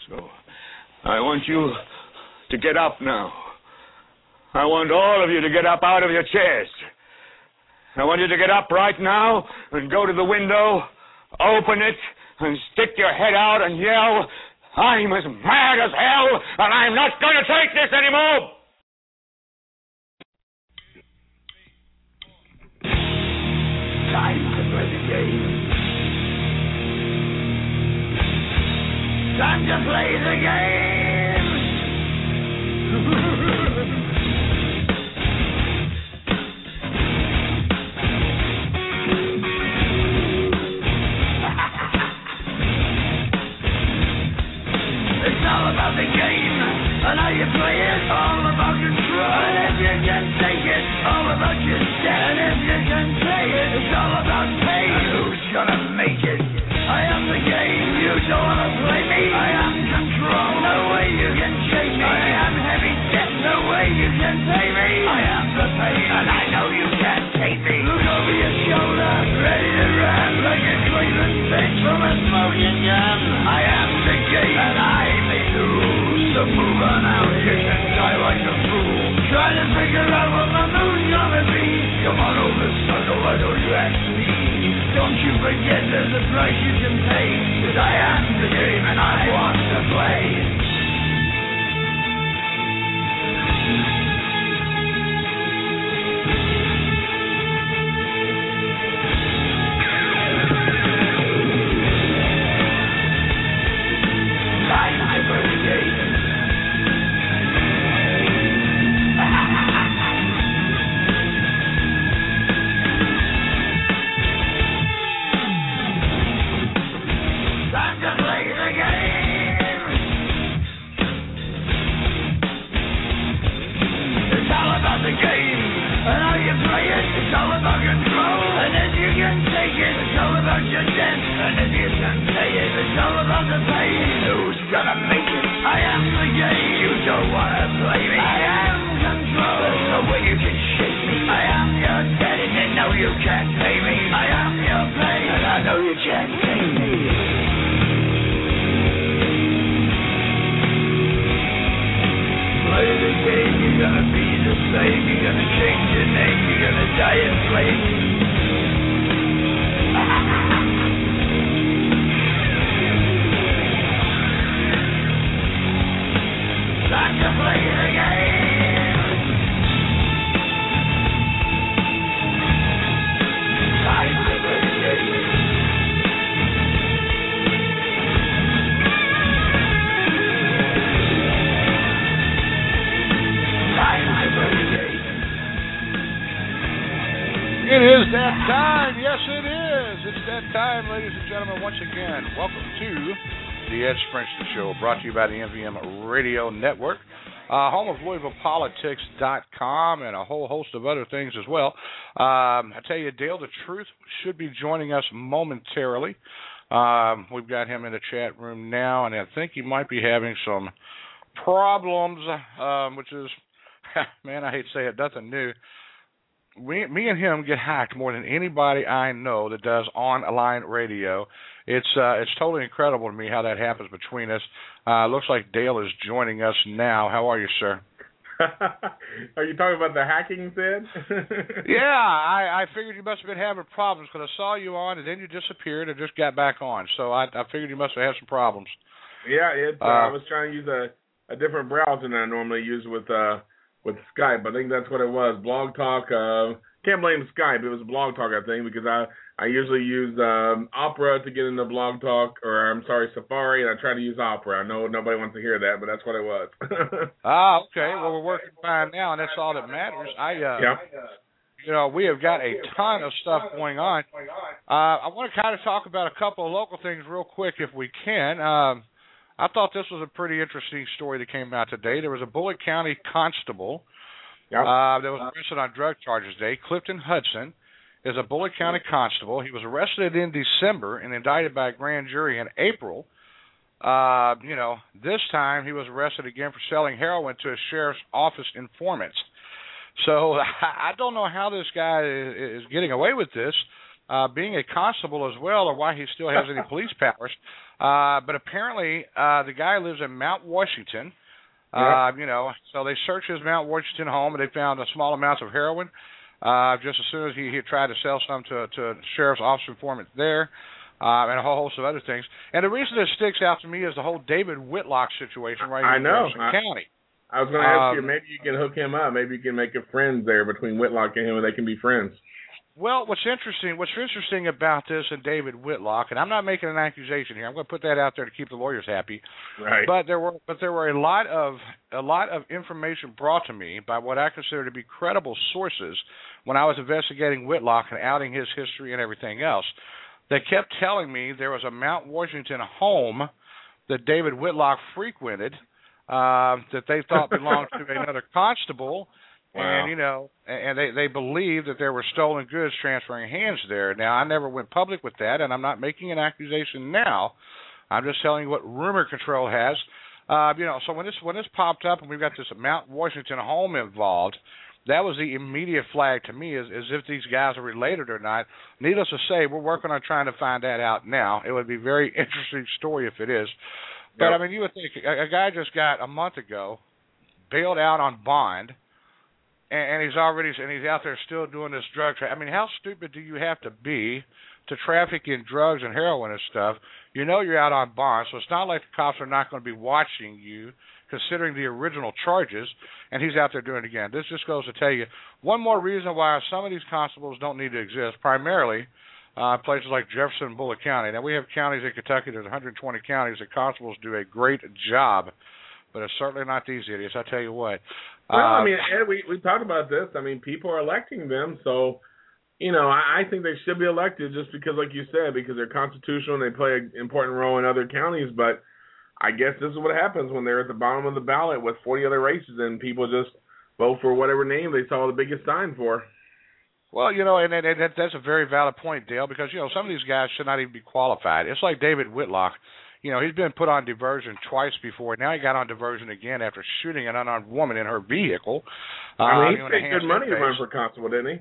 So, I want you to get up now. I want all of you to get up out of your chairs. I want you to get up right now and go to the window, open it, and stick your head out and yell, I'm as mad as hell, and I'm not going to take this anymore! Time to play the game. Time to play the game! It's all about the game, and how you play it, all about control. And if you can take it, all about your step. And if you can play it, it's all about pain. And who's gonna make it? I am the game, you don't wanna play me. I am control, no way you can shake me. I am heavy debt, no way you can pay me. I am the pain, and I know you can't take me. Look over your shoulder, ready to run like a Cleveland bitch from a smoking gun. I am the game, and I may lose. So move on out, you can die like a fool. Trying to figure out what my moon's gonna be. Come on over, sucker, why don't you ask me? Don't you forget there's a price you can pay. 'Cause I am the game and I want to play. Time to play the game. Time to play the game. It's all about the game and how you play it. It's all about control, and if you can take it, it's all about your debt. And if you can pay it, it's all about the pain. Who's gonna make it? I am the game. You don't wanna play me. I am control. There's no way you can shake me. I am your debt, and you know you can't pay me. I am your pain, and I know you can't pay me. Play the game, you're gonna be the same. You're gonna change your name. You're gonna die in flames. Time to play the game. Time to play the game. It is that time. Yes, it is. It's that time, ladies and gentlemen. Once again, welcome to the Ed Springston Show, brought to you by the MVM Radio Network, home of LouisvillePolitics.com, and a whole host of other things as well. I tell you, Dale the Truth should be joining us momentarily. We've got him in the chat room now, and I think he might be having some problems, which is, man, I hate to say it, nothing new. Me and him get hacked more than anybody I know that does online radio. It's totally incredible to me how that happens between us. Looks like Dale is joining us now. How are you, sir? Are you talking about the hacking, Sid? Yeah, I figured you must have been having problems because I saw you on and then you disappeared and just got back on. So I figured you must have had some problems. Yeah, I was trying to use a different browser than I normally use with Skype. I think that's what it was. Blog Talk. Can't blame Skype. It was Blog Talk, I think, because I usually use Opera to get into Blog Talk, or I'm sorry, Safari, and I try to use Opera. I know nobody wants to hear that, but that's what it was. Okay. Well, we're working fine now, and that's all that matters. We have got a ton of stuff going on. I want to kind of talk about a couple of local things real quick, if we can. I thought this was a pretty interesting story that came out today. There was a Bullitt County constable that was arrested on drug charges today. Clifton Hudson is a Bullitt County constable. He was arrested in December and indicted by a grand jury in April. This time he was arrested again for selling heroin to a sheriff's office informants. So I don't know how this guy is getting away with this. being a constable as well, or why he still has any police powers. But apparently, the guy lives in Mount Washington. So they searched his Mount Washington home, and they found small amounts of heroin. Just as soon as he had tried to sell some to sheriff's office informant there, and a whole host of other things. And the reason this sticks out to me is the whole David Whitlock situation right here in Jefferson County. I was going to ask you, maybe you can hook him up. Maybe you can make a friend there between Whitlock and him, and they can be friends. Well, what's interesting about this and David Whitlock, and I'm not making an accusation here. I'm going to put that out there to keep the lawyers happy. Right. But there were a lot of information brought to me by what I consider to be credible sources when I was investigating Whitlock and outing his history and everything else. They kept telling me there was a Mount Washington home that David Whitlock frequented that they thought belonged to another constable. Wow. And they believed that there were stolen goods transferring hands there. Now, I never went public with that, and I'm not making an accusation now. I'm just telling you what rumor control has. So when this popped up and we've got this Mount Washington home involved, that was the immediate flag to me, as if these guys are related or not. Needless to say, we're working on trying to find that out now. It would be a very interesting story if it is. But, Yep. you would think a guy just got a month ago bailed out on bond, and he's out there still doing this drug trafficking. I mean, how stupid do you have to be to traffic in drugs and heroin and stuff? You're out on bond, so it's not like the cops are not going to be watching you, considering the original charges, and he's out there doing it again. This just goes to tell you one more reason why some of these constables don't need to exist, primarily places like Jefferson and Bullitt County. Now, we have counties in Kentucky, there's 120 counties, that constables do a great job, but it's certainly not these idiots, I tell you what. Well, Ed, we talked about this. People are electing them, so, I think they should be elected just because, like you said, because they're constitutional and they play an important role in other counties. But I guess this is what happens when they're at the bottom of the ballot with 40 other races and people just vote for whatever name they saw the biggest sign for. Well, and that's a very valid point, Dale, because, some of these guys should not even be qualified. It's like David Whitlock. He's been put on diversion twice before. Now he got on diversion again after shooting an unarmed woman in her vehicle. He paid good money to run for constable, didn't he?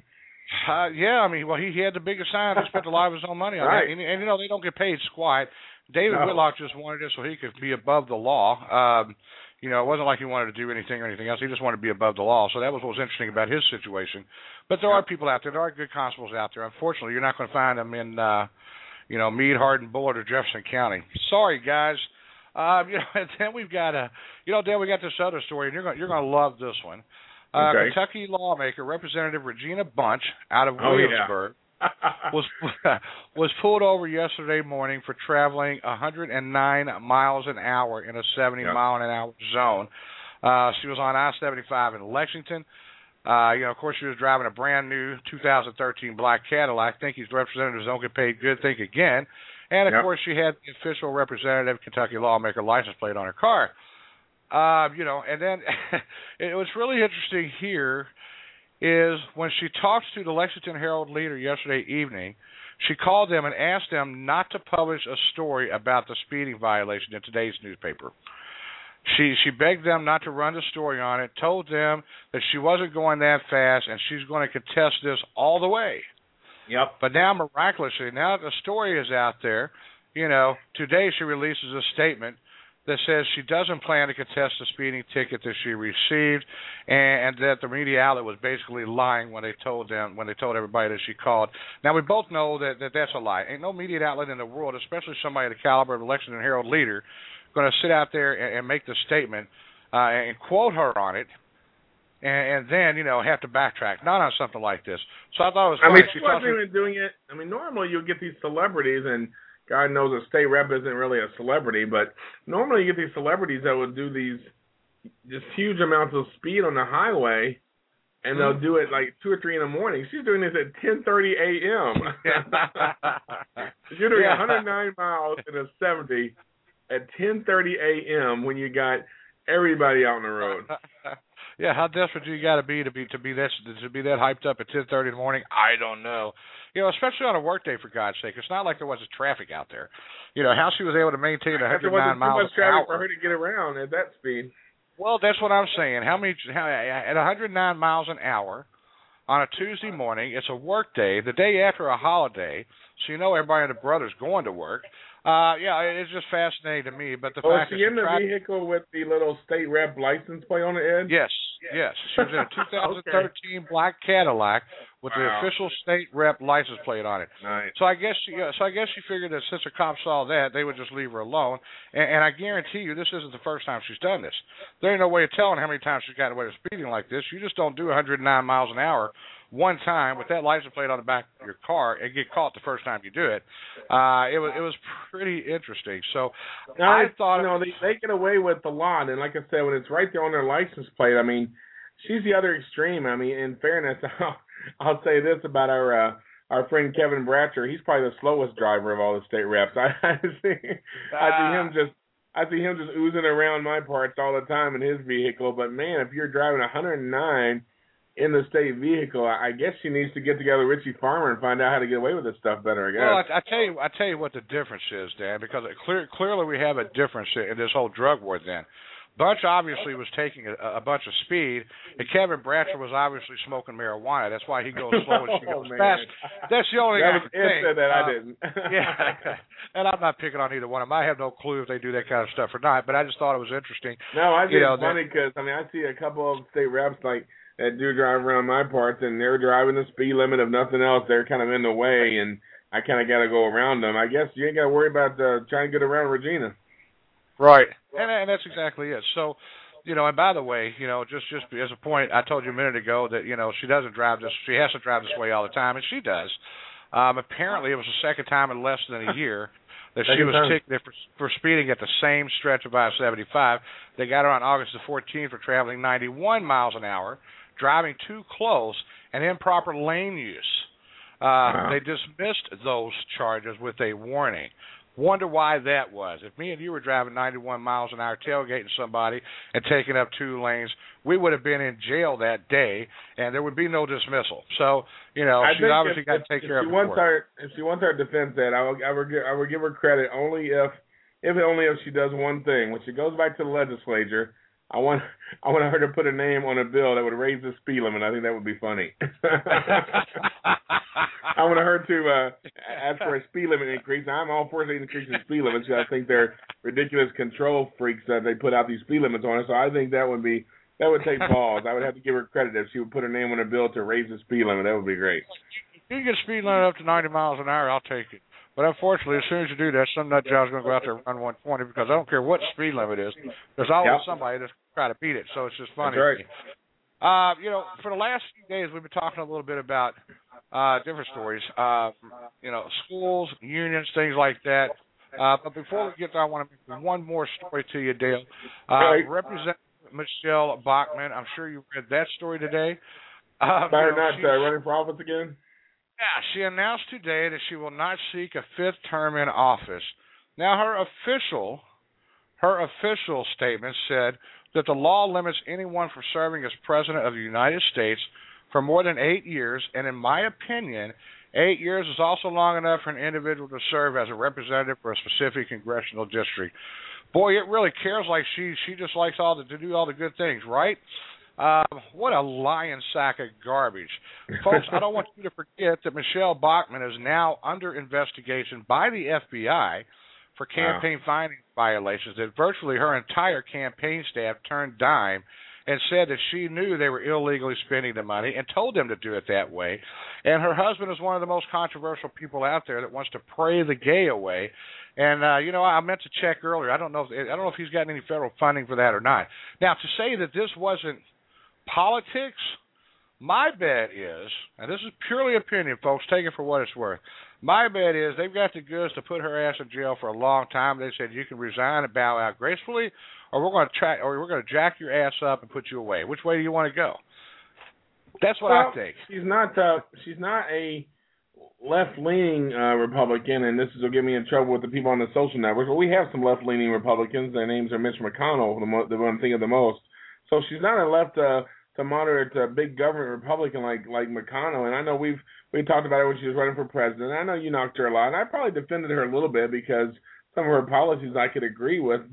He had the biggest sign. He spent a lot of his own money on right. that. And they don't get paid squat. David Whitlock just wanted it so he could be above the law. It wasn't like he wanted to do anything or anything else. He just wanted to be above the law. So that was what was interesting about his situation. But there are people out there. There are good constables out there. Unfortunately, you're not going to find them in Meade, Hardin, Bullitt, or Jefferson County. Sorry, guys. And then we've got Dan, we got this other story, and you're going to love this one. Okay. Kentucky lawmaker Representative Regina Bunch out of Williamsburg was pulled over yesterday morning for traveling 109 miles an hour in a 70-mile-an-hour zone. She was on I-75 in Lexington. Of course, she was driving a brand-new 2013 black Cadillac. Think these representatives don't get paid good, think again. And, of course, she had the official representative Kentucky lawmaker license plate on her car. And then what's really interesting here is when she talks to the Lexington Herald Leader yesterday evening, she called them and asked them not to publish a story about the speeding violation in today's newspaper. She begged them not to run the story on it, told them that she wasn't going that fast, and she's going to contest this all the way. Yep. But now, miraculously, now the story is out there, today she releases a statement that says she doesn't plan to contest the speeding ticket that she received, and that the media outlet was basically lying when they told everybody that she called. Now, we both know that that's a lie. Ain't no media outlet in the world, especially somebody the caliber of the Lexington Herald Leader, going to sit out there and make the statement and quote her on it, and then, have to backtrack. Not on something like this. So I thought it was funny. She wasn't even doing it. Normally you'll get these celebrities, and God knows a state rep isn't really a celebrity, but normally you get these celebrities that would do these just huge amounts of speed on the highway, and they'll do it like 2 or 3 in the morning. She's doing this at 10:30 a.m. You're doing 109 miles in a 70 at 10:30 a.m. when you got everybody out on the road. Yeah, how desperate do you got to be that hyped up at 10:30 in the morning? I don't know. Especially on a workday, for God's sake. It's not like there wasn't traffic out there. How she was able to maintain 109 miles an hour. There wasn't too much traffic for her to get around at that speed. Well, that's what I'm saying. At 109 miles an hour, on a Tuesday morning. It's a work day, the day after a holiday, so you know everybody and their brother's going to work. It's just fascinating to me. But the fact is she in the vehicle with the little state rep license plate on the end? Yes. She was in a 2013 black Cadillac with the official state rep license plate on it. Nice. So I guess she figured that since the cops saw that, they would just leave her alone. And I guarantee you, this isn't the first time she's done this. There ain't no way of telling how many times she's gotten away with speeding like this. You just don't do 109 miles an hour one time with that license plate on the back of your car and get caught the first time you do it. It was pretty interesting. So I thought, they get away with a lot, and like I said, when it's right there on their license plate, I mean, she's the other extreme. I mean, in fairness, I'll say this about our friend Kevin Bratcher. He's probably the slowest driver of all the state reps. I see him just oozing around my parts all the time in his vehicle. But man, if you're driving 109 in the state vehicle, I guess she needs to get together with Richie Farmer and find out how to get away with this stuff better, I guess. Well, I tell you what the difference is, Dan, because clearly we have a difference in this whole drug war then. Bunch obviously was taking a bunch of speed, and Kevin Bratcher was obviously smoking marijuana. That's why he goes slow and she goes fast. That's the only thing I can think. Said that I didn't. Yeah, and I'm not picking on either one of them. I have no clue if they do that kind of stuff or not, but I just thought it was interesting. No, I think it's funny because, I see a couple of state reps that do drive around my parts, and they're driving the speed limit. If nothing else, they're kind of in the way, and I kind of got to go around them. I guess you ain't got to worry about trying to get around Regina. Right, and that's exactly it. So, and by the way, just as a point, I told you a minute ago that, she doesn't drive this. She has to drive this way all the time, and she does. Apparently, it was the second time in less than a year that she was ticketed for speeding at the same stretch of I-75. They got her on August the 14th for traveling 91 miles an hour, driving too close, and improper lane use. They dismissed those charges with a warning. Wonder why that was. If me and you were driving 91 miles an hour, tailgating somebody and taking up 2 lanes, we would have been in jail that day, and there would be no dismissal. So, she's obviously got to take care of it. If she wants our defense, that I would give her credit only if she does one thing. When she goes back to the legislature, I want her to put a name on a bill that would raise the speed limit. I think that would be funny. I want her to ask for a speed limit increase. Now, I'm all for increasing speed limits because I think they're ridiculous control freaks that they put out these speed limits on us. So I think that would take balls. I would have to give her credit if she would put her name on a bill to raise the speed limit. That would be great. If you get a speed limit up to 90 miles an hour, I'll take it. But unfortunately, as soon as you do that, some nut job's going to go out there and run 120 because I don't care what speed limit is. There's always somebody that's try to beat it. So it's just funny. That's right. For the last few days, we've been talking a little bit about different stories. Schools, unions, things like that. But before we get there, I want to make one more story to you, Dale. Representative Michelle Bachmann, I'm sure you read that story today. Running for office again? Yeah, she announced today that she will not seek a 5th term in office. Now, her official statement said that the law limits anyone from serving as president of the United States for more than 8 years, and in my opinion, 8 years is also long enough for an individual to serve as a representative for a specific congressional district. Boy, it really cares like she just likes to do all the good things, right? What a lying sack of garbage. Folks, I don't want you to forget that Michelle Bachmann is now under investigation by the FBI for campaign finance violations, that virtually her entire campaign staff turned dime and said that she knew they were illegally spending the money and told them to do it that way. And her husband is one of the most controversial people out there that wants to pray the gay away. And I meant to check earlier. I don't know if he's gotten any federal funding for that or not. Now, to say that this wasn't politics, my bet is, and this is purely opinion, folks, take it for what it's worth. My bet is they've got the goods to put her ass in jail for a long time. They said you can resign and bow out gracefully, or we're going to jack your ass up and put you away. Which way do you want to go? That's what I think. She's not a left-leaning Republican, and this will get me in trouble with the people on the social networks. But we have some left-leaning Republicans. Their names are Mitch McConnell, the one I'm thinking of the most. So she's not a left to moderate big government Republican like McConnell. And I know we talked about it when she was running for president. I know you knocked her a lot, and I probably defended her a little bit because some of her policies I could agree with. But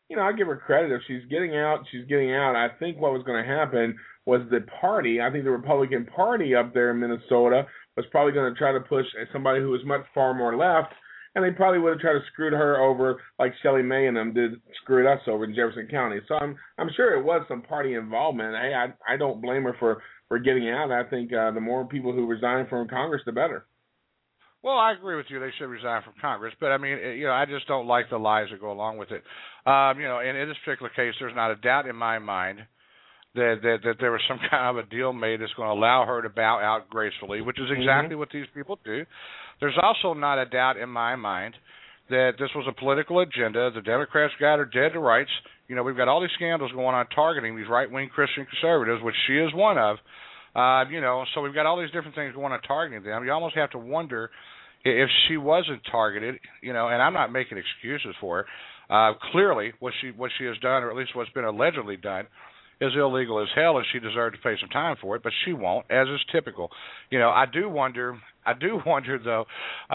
I give her credit. If she's getting out, she's getting out. I think what was going to happen was the party, I think the Republican Party up there in Minnesota was probably going to try to push somebody who was far more left, and they probably would have tried to screw her over like Shelley May and them did screwed us over in Jefferson County. So I'm sure it was some party involvement. Hey, I don't blame her for getting out. I think the more people who resign from Congress, the better. Well, I agree with you. They should resign from Congress, but I mean, I just don't like the lies that go along with it. And in this particular case, there's not a doubt in my mind that there was some kind of a deal made that's going to allow her to bow out gracefully, which is exactly what these people do. There's also not a doubt in my mind that this was a political agenda. The Democrats got her dead to rights. We've got all these scandals going on targeting these right-wing Christian conservatives, which she is one of. So we've got all these different things going on targeting them. You almost have to wonder if she wasn't targeted, and I'm not making excuses for her. Clearly, what she has done, or at least what's been allegedly done, is illegal as hell, and she deserved to pay some time for it, but she won't, as is typical. I do wonder though,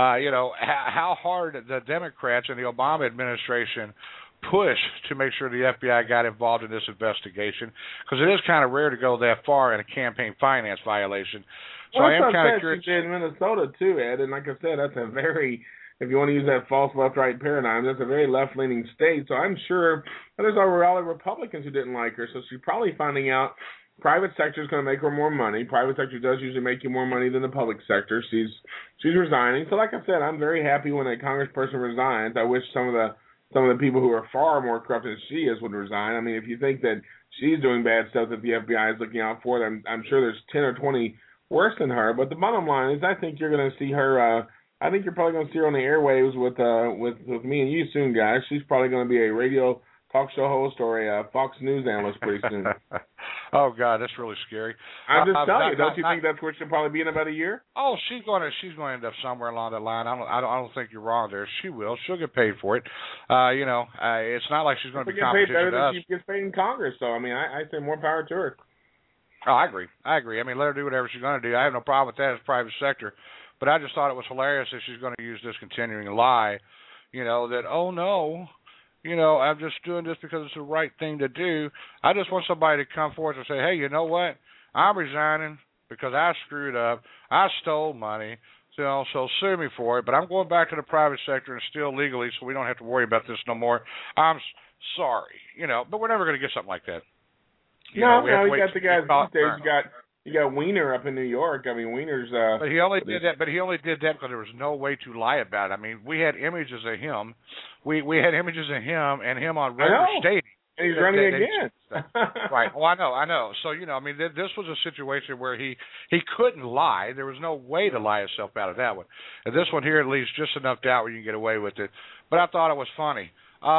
how hard the Democrats and the Obama administration pushed to make sure the FBI got involved in this investigation, because it is kind of rare to go that far in a campaign finance violation. So I am kind of curious. She did in Minnesota too, Ed, and like I said, that's a very, if you want to use that false left-right paradigm, that's a very left-leaning state. So I'm sure there's a lot of Republicans who didn't like her. So she's probably finding out private sector is going to make her more money. Private sector does usually make you more money than the public sector. She's resigning. So like I said, I'm very happy when a congressperson resigns. I wish some of the people who are far more corrupt than she is would resign. I mean, if you think that she's doing bad stuff that the FBI is looking out for, then I'm sure there's 10 or 20 worse than her. But the bottom line is, I think you're going to see her. I think you're probably going to see her on the airwaves with me and you soon, guys. She's probably going to be a radio talk show host or a Fox News analyst pretty soon. Oh God, that's really scary. I'm just telling you. Don't you think that's where she'll probably be in about a year? Oh, she's going to end up somewhere along that line. I don't think you're wrong there. She will. She'll get paid for it. It's not like she's going to be competition better to than us. She gets paid in Congress. So I mean, I say more power to her. Oh, I agree. I mean, let her do whatever she's going to do. I have no problem with that as private sector. But I just thought it was hilarious that she's going to use this continuing lie, that, oh, no, I'm just doing this because it's the right thing to do. I just want somebody to come forward and say, hey, you know what? I'm resigning because I screwed up. I stole money. So sue me for it. But I'm going back to the private sector and steal legally so we don't have to worry about this no more. I'm sorry. But we're never going to get something like that. We got the guys these days. You got Weiner up in New York. I mean, Weiner's. But he only did that. But he only did that because there was no way to lie about it. I mean, we had images of him. We had images of him and him on Raider Stadium. And he's running again. Right. Oh, I know. So I mean, this was a situation where he couldn't lie. There was no way to lie himself out of that one. And this one here, at least, just enough doubt where you can get away with it. But I thought it was funny.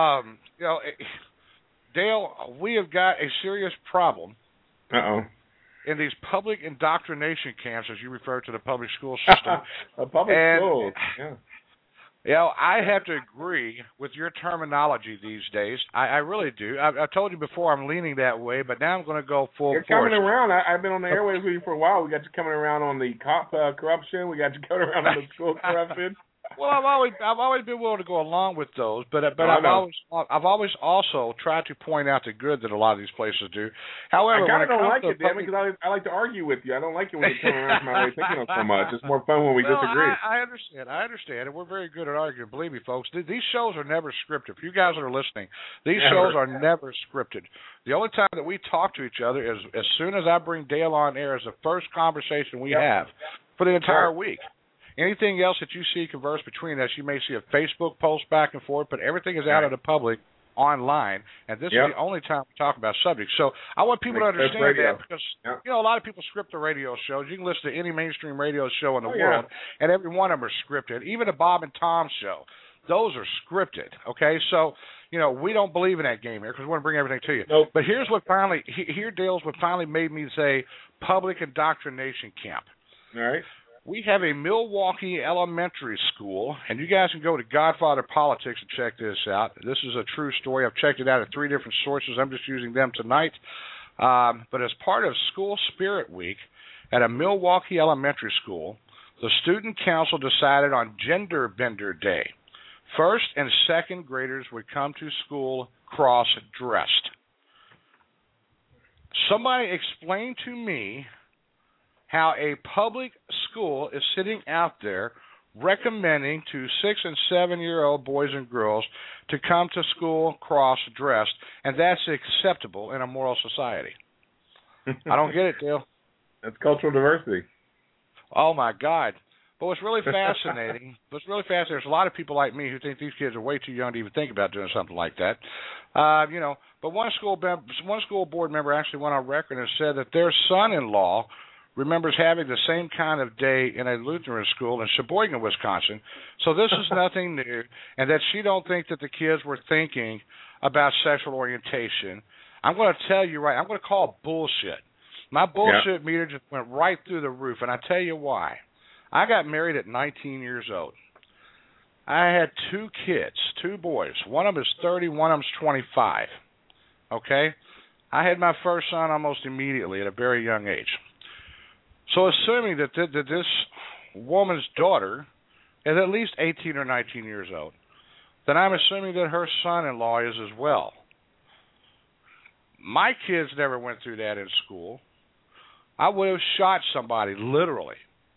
Dale, we have got a serious problem. In these public indoctrination camps, as you refer to the public school system. Schools, yeah. I have to agree with your terminology these days. I really do. I've told you before I'm leaning that way, but now I'm going to go full force. You're coming around. I've been on the airwaves with you for a while. We got you coming around on the cop corruption. We got you coming around on the school corruption. Well, I've always been willing to go along with those, but I've always also tried to point out the good that a lot of these places do. However, I kind of don't like it, Dan, because I like to argue with you. I don't like it when you come around my way thinking so much. It's more fun when we disagree. I understand, and we're very good at arguing. Believe me, folks, these shows are never scripted. For you guys that are listening, these shows are never scripted. The only time that we talk to each other is as soon as I bring Dale on air as the first conversation we have for the entire week. Anything else that you see converse between us, you may see a Facebook post back and forth, but everything is out of the public online, and this is the only time we talk about subjects. So I want people to understand that because, a lot of people script the radio shows. You can listen to any mainstream radio show in the world, and every one of them are scripted. Even the Bob and Tom show, those are scripted, okay? So, we don't believe in that game here because we want to bring everything to you. Nope. But here's what Dale's what finally made me say public indoctrination camp. All right. We have a Milwaukee elementary school, and you guys can go to Godfather Politics and check this out. This is a true story. I've checked it out at 3 different sources. I'm just using them tonight. But as part of School Spirit Week at a Milwaukee elementary school, the student council decided on Gender Bender Day. First and second graders would come to school cross-dressed. Somebody explain to me how a public school is sitting out there recommending to 6- and 7-year-old boys and girls to come to school cross-dressed, and that's acceptable in a moral society. I don't get it, Dale. That's cultural diversity. Oh, my God. But what's really fascinating, there's a lot of people like me who think these kids are way too young to even think about doing something like that. But one school board member actually went on record and said that their son-in-law remembers having the same kind of day in a Lutheran school in Sheboygan, Wisconsin. So this is nothing new, and that she don't think that the kids were thinking about sexual orientation. I'm going to tell you I'm going to call bullshit. My bullshit meter just went right through the roof, and I tell you why. I got married at 19 years old. I had 2 kids, 2 boys. One of them is 30, one of them is 25. Okay? I had my first son almost immediately at a very young age. So assuming that this woman's daughter is at least 18 or 19 years old, then I'm assuming that her son-in-law is as well. My kids never went through that in school. I would have shot somebody, literally.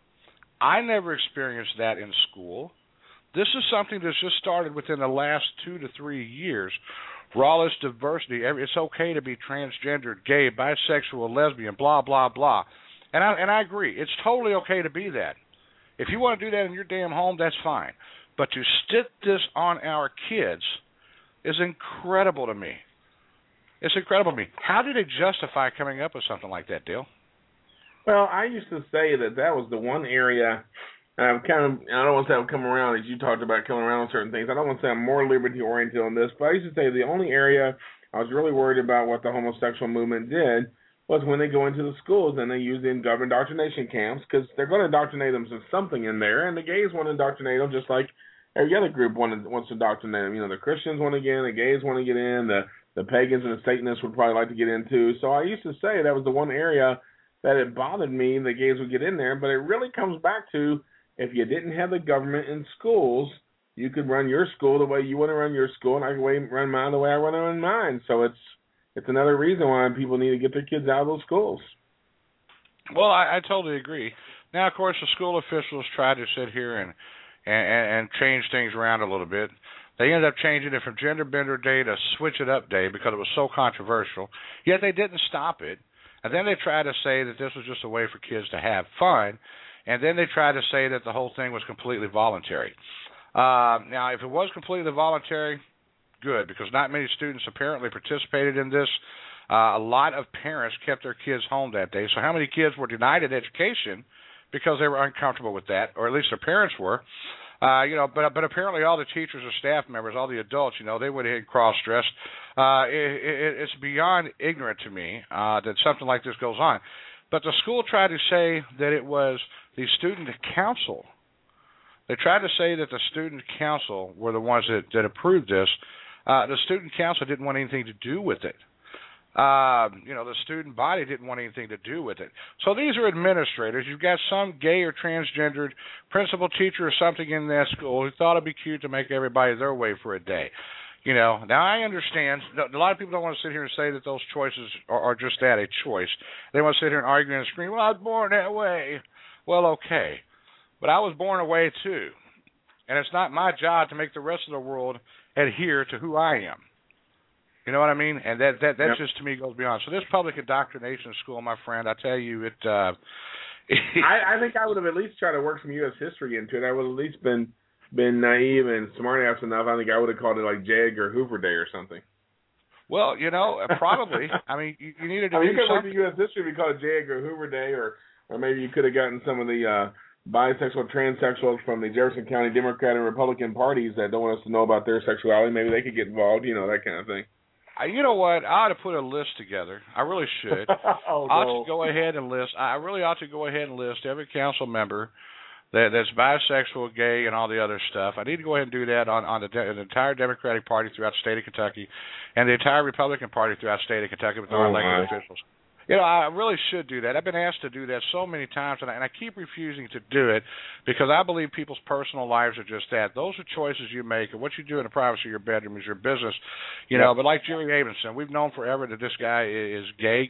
I never experienced that in school. This is something that's just started within the last 2 to 3 years. For all this diversity, it's okay to be transgender, gay, bisexual, lesbian, blah, blah, blah. And I agree. It's totally okay to be that. If you want to do that in your damn home, that's fine. But to stick this on our kids is incredible to me. It's incredible to me. How do they justify coming up with something like that, Dale? Well, I used to say that was the one area, and I don't want to say I've come around, as you talked about coming around on certain things. I don't want to say I'm more liberty-oriented on this, but I used to say the only area I was really worried about what the homosexual movement did was when they go into the schools and they use the government indoctrination camps, because they're going to indoctrinate them with something in there, and the gays want to indoctrinate them just like every other group wants to indoctrinate them. The Christians want to get in, the gays want to get in, the pagans and the Satanists would probably like to get in too. So I used to say that was the one area that it bothered me the gays would get in there, but it really comes back to if you didn't have the government in schools, you could run your school the way you want to run your school, and I can run mine the way I want to run mine. So it's another reason why people need to get their kids out of those schools. Well, I totally agree. Now, of course, the school officials tried to sit here and change things around a little bit. They ended up changing it from Gender Bender Day to Switch It Up Day because it was so controversial. Yet they didn't stop it. And then they tried to say that this was just a way for kids to have fun. And then they tried to say that the whole thing was completely voluntary. Now, if it was completely voluntary, good, because not many students apparently participated in this. A lot of parents kept their kids home that day. So how many kids were denied an education because they were uncomfortable with that, or at least their parents were? But apparently all the teachers or staff members, all the adults, they went ahead and cross-dressed. It's beyond ignorant to me that something like this goes on. But the school tried to say that it was the student council. They tried to say that the student council were the ones that approved this. The student council didn't want anything to do with it. The student body didn't want anything to do with it. So these are administrators. You've got some gay or transgendered principal teacher or something in that school who thought it'd be cute to make everybody their way for a day. Now I understand. A lot of people don't want to sit here and say that those choices are just that, a choice. They want to sit here and argue and scream, well, I was born that way. Well, okay. But I was born away too. And it's not my job to make the rest of the world adhere to who I am. You know what I mean? And that yep. Just to me goes beyond. So this public indoctrination school, my friend, I tell you, it. I think I would have at least tried to work some U.S. history into it. I would have at least been naive and smart ass enough. I think I would have called it like Jag or Hoover Day or something. Well, probably. I mean, you needed to. You could work the U.S. history if you called it Jag or Hoover Day, or maybe you could have gotten some of the bisexual, transsexuals from the Jefferson County Democrat and Republican parties that don't want us to know about their sexuality. Maybe they could get involved. That kind of thing. You know what? I ought to put a list together. I really should. Oh, I ought to go ahead and list. I really ought to go ahead and list every council member that's bisexual, gay, and all the other stuff. I need to go ahead and do that on the entire Democratic Party throughout the state of Kentucky and the entire Republican Party throughout the state of Kentucky with our elected officials. You know, I really should do that. I've been asked to do that so many times, and I keep refusing to do it because I believe people's personal lives are just that. Those are choices you make, and what you do in the privacy of your bedroom is your business. You know, but like Jerry Abramson, we've known forever that this guy is gay,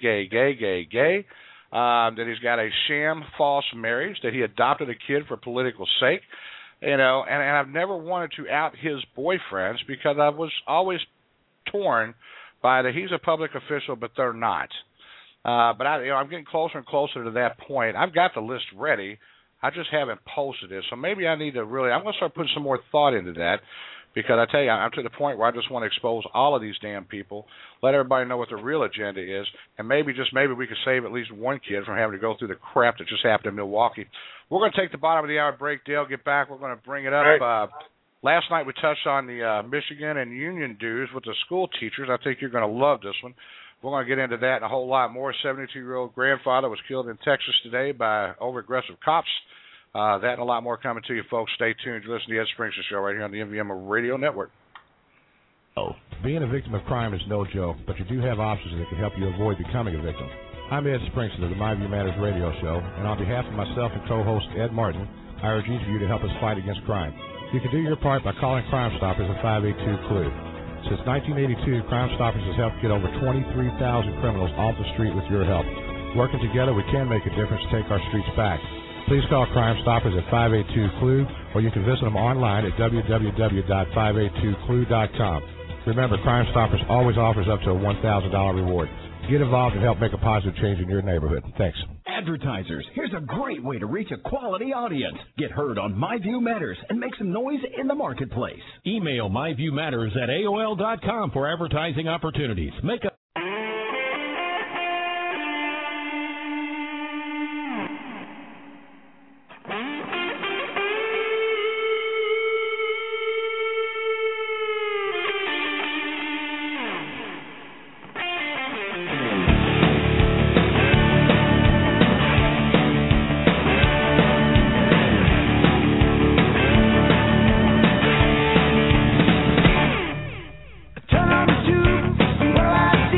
that he's got a sham false marriage, that he adopted a kid for political sake, you know, and I've never wanted to out his boyfriends because I was always torn by that he's a public official, but they're not. But I'm getting closer and closer to that point. I've got the list ready. I just haven't posted it. So maybe I need to really, I'm going to start putting some more thought into that because I tell you, I'm to the point where I just want to expose all of these damn people, let everybody know what the real agenda is, and maybe we could save at least one kid from having to go through the crap that just happened in Milwaukee. We're going to take the bottom of the hour break, Dale. Get back. We're going to bring it up. Right. Last night we touched on the Michigan and union dues with the school teachers. I think you're going to love this one. We're going to get into that and a whole lot more. 72-year-old grandfather was killed in Texas today by over-aggressive cops. That and a lot more coming to you, folks. Stay tuned. Listen to the Ed Springston Show right here on the MVM Radio Network. Being a victim of crime is no joke, but you do have options that can help you avoid becoming a victim. I'm Ed Springston of the My View Matters radio show, and on behalf of myself and co-host Ed Martin, I urge each of you to help us fight against crime. You can do your part by calling Crime Stoppers at 582-CLUE. Since 1982, Crime Stoppers has helped get over 23,000 criminals off the street with your help. Working together, we can make a difference to take our streets back. Please call Crime Stoppers at 582-CLUE, or you can visit them online at www.582clue.com. Remember, Crime Stoppers always offers up to a $1,000 reward. Get involved and help make a positive change in your neighborhood. Thanks. Advertisers, here's a great way to reach a quality audience. Get heard on My View Matters and make some noise in the marketplace. Email myviewmatters@aol.com for advertising opportunities. Make a Turn on the tube, well, I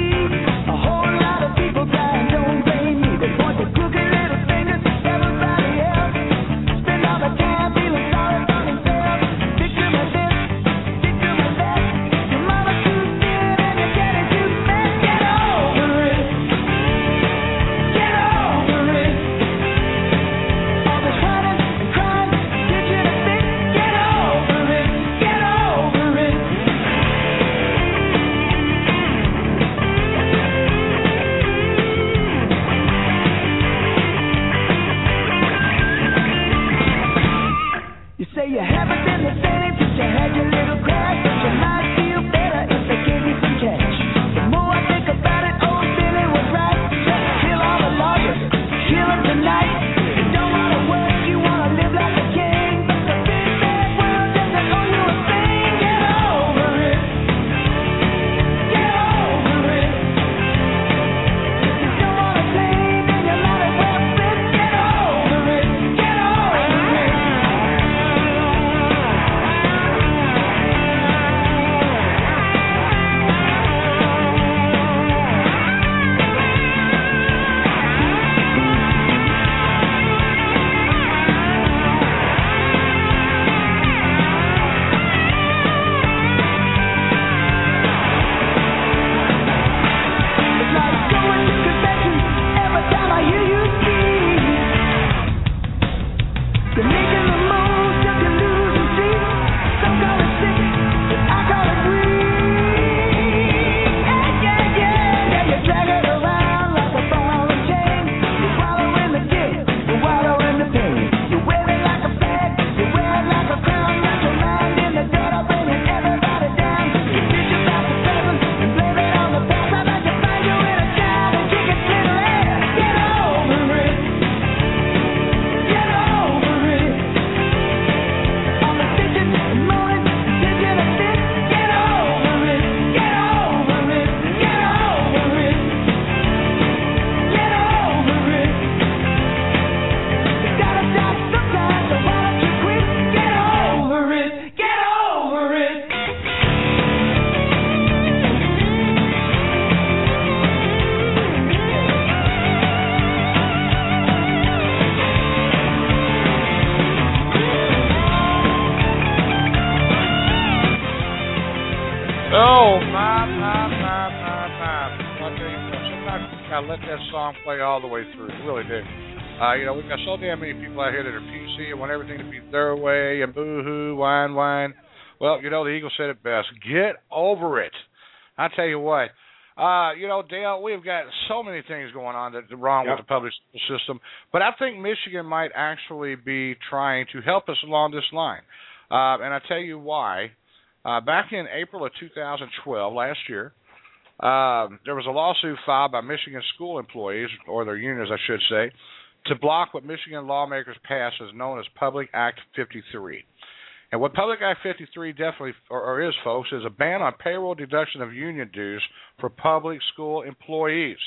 sometimes you gotta let that song play all the way through. You really do. We've got so damn many people out here that are PC and want everything to be their way and boo-hoo, whine. Well, the Eagle said it best. Get over it. I tell you what. Dale, we've got so many things going on that's wrong with the public school system, but I think Michigan might actually be trying to help us along this line. And I tell you why. Back in April of 2012, last year, there was a lawsuit filed by Michigan school employees, or their unions, I should say, to block what Michigan lawmakers passed as known as Public Act 53. And what Public Act 53 definitely is, folks, is a ban on payroll deduction of union dues for public school employees.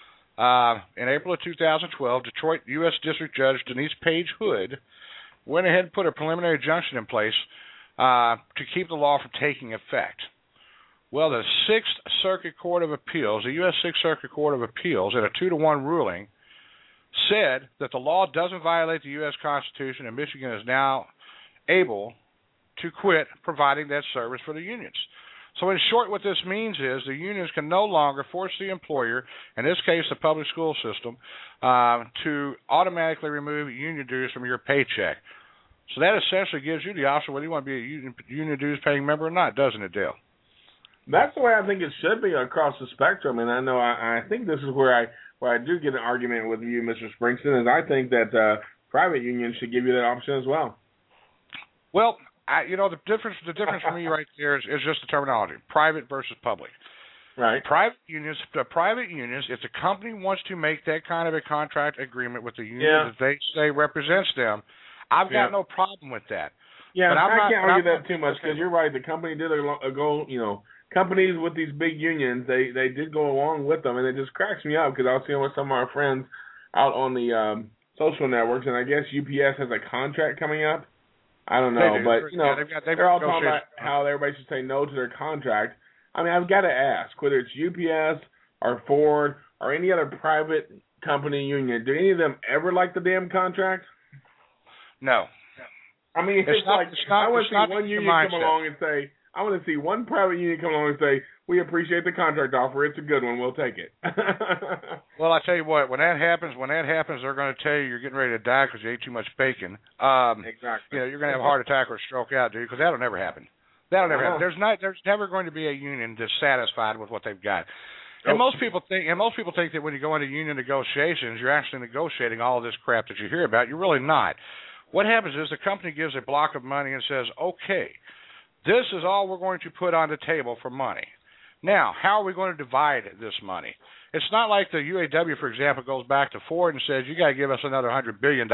In April of 2012, Detroit U.S. District Judge Denise Page Hood went ahead and put a preliminary injunction in place to keep the law from taking effect. Well, the Sixth Circuit Court of Appeals, the U.S. Sixth Circuit Court of Appeals, in a 2-1 ruling, said that the law doesn't violate the U.S. Constitution and Michigan is now able to quit providing that service for the unions. So in short, what this means is the unions can no longer force the employer, in this case the public school system, to automatically remove union dues from your paycheck. So that essentially gives you the option whether you want to be a union dues paying member or not, doesn't it, Dale? That's the way I think it should be across the spectrum, and I know I think this is where I do get an argument with you, Mr. Springston, is I think that private unions should give you that option as well. Well, the difference for me right there is just the terminology, private versus public. Right. Private unions, if the company wants to make that kind of a contract agreement with the union that they say represents them, I've got no problem with that. Yeah, but I can't argue that too much because you're right. The company did companies with these big unions, they did go along with them, and it just cracks me up because I was seeing with some of our friends out on the social networks, and I guess UPS has a contract coming up. I don't know, but they're all talking about how everybody should say no to their contract. I mean, I've got to ask, whether it's UPS or Ford or any other private company union, do any of them ever like the damn contract? No. I mean, I want to see one union come along and say, I want to see one private union come along and say, we appreciate the contract offer. It's a good one. We'll take it. Well, I tell you what, when that happens, they're going to tell you you're getting ready to die because you ate too much bacon. Exactly. You're going to have a heart attack or a stroke out, dude, because that'll never happen. That'll never happen. There's never going to be a union that's satisfied with what they've got. And most people think that when you go into union negotiations, you're actually negotiating all of this crap that you hear about. You're really not. What happens is the company gives a block of money and says, okay, this is all we're going to put on the table for money. Now, how are we going to divide this money? It's not like the UAW, for example, goes back to Ford and says, you got to give us another $100 billion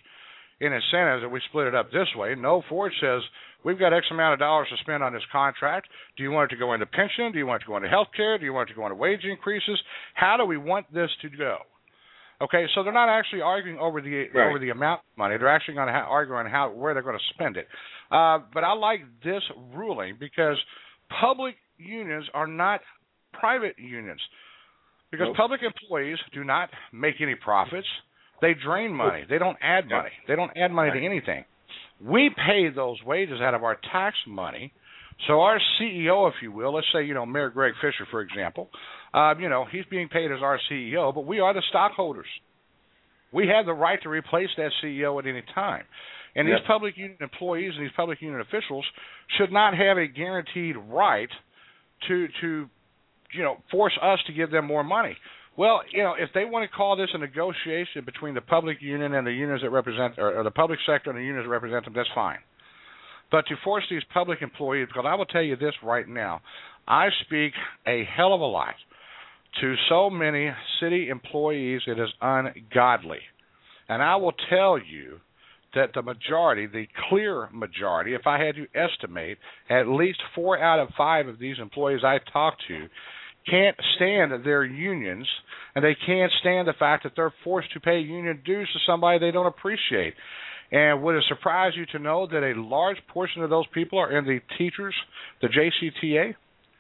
in incentives and we split it up this way. No, Ford says, we've got X amount of dollars to spend on this contract. Do you want it to go into pension? Do you want it to go into health care? Do you want it to go into wage increases? How do we want this to go? Okay, so they're not actually arguing over the amount of money. They're actually going to argue on where they're going to spend it. But I like this ruling because public unions are not private unions. Because public employees do not make any profits. They drain money. They don't add money. They don't add money to anything. We pay those wages out of our tax money. So our CEO, if you will, let's say, Mayor Greg Fisher, for example, he's being paid as our CEO, but we are the stockholders. We have the right to replace that CEO at any time. And these public union employees and these public union officials should not have a guaranteed right to force us to give them more money. Well, if they want to call this a negotiation between the public union and the unions that represent, or the public sector and the unions that represent them, that's fine. But to force these public employees, because I will tell you this right now, I speak a hell of a lot to so many city employees, it is ungodly. And I will tell you that the majority, the clear majority, if I had to estimate, at least 4 out of 5 of these employees I talk to can't stand their unions, and they can't stand the fact that they're forced to pay union dues to somebody they don't appreciate. And would it surprise you to know that a large portion of those people are in the teachers, the JCTA?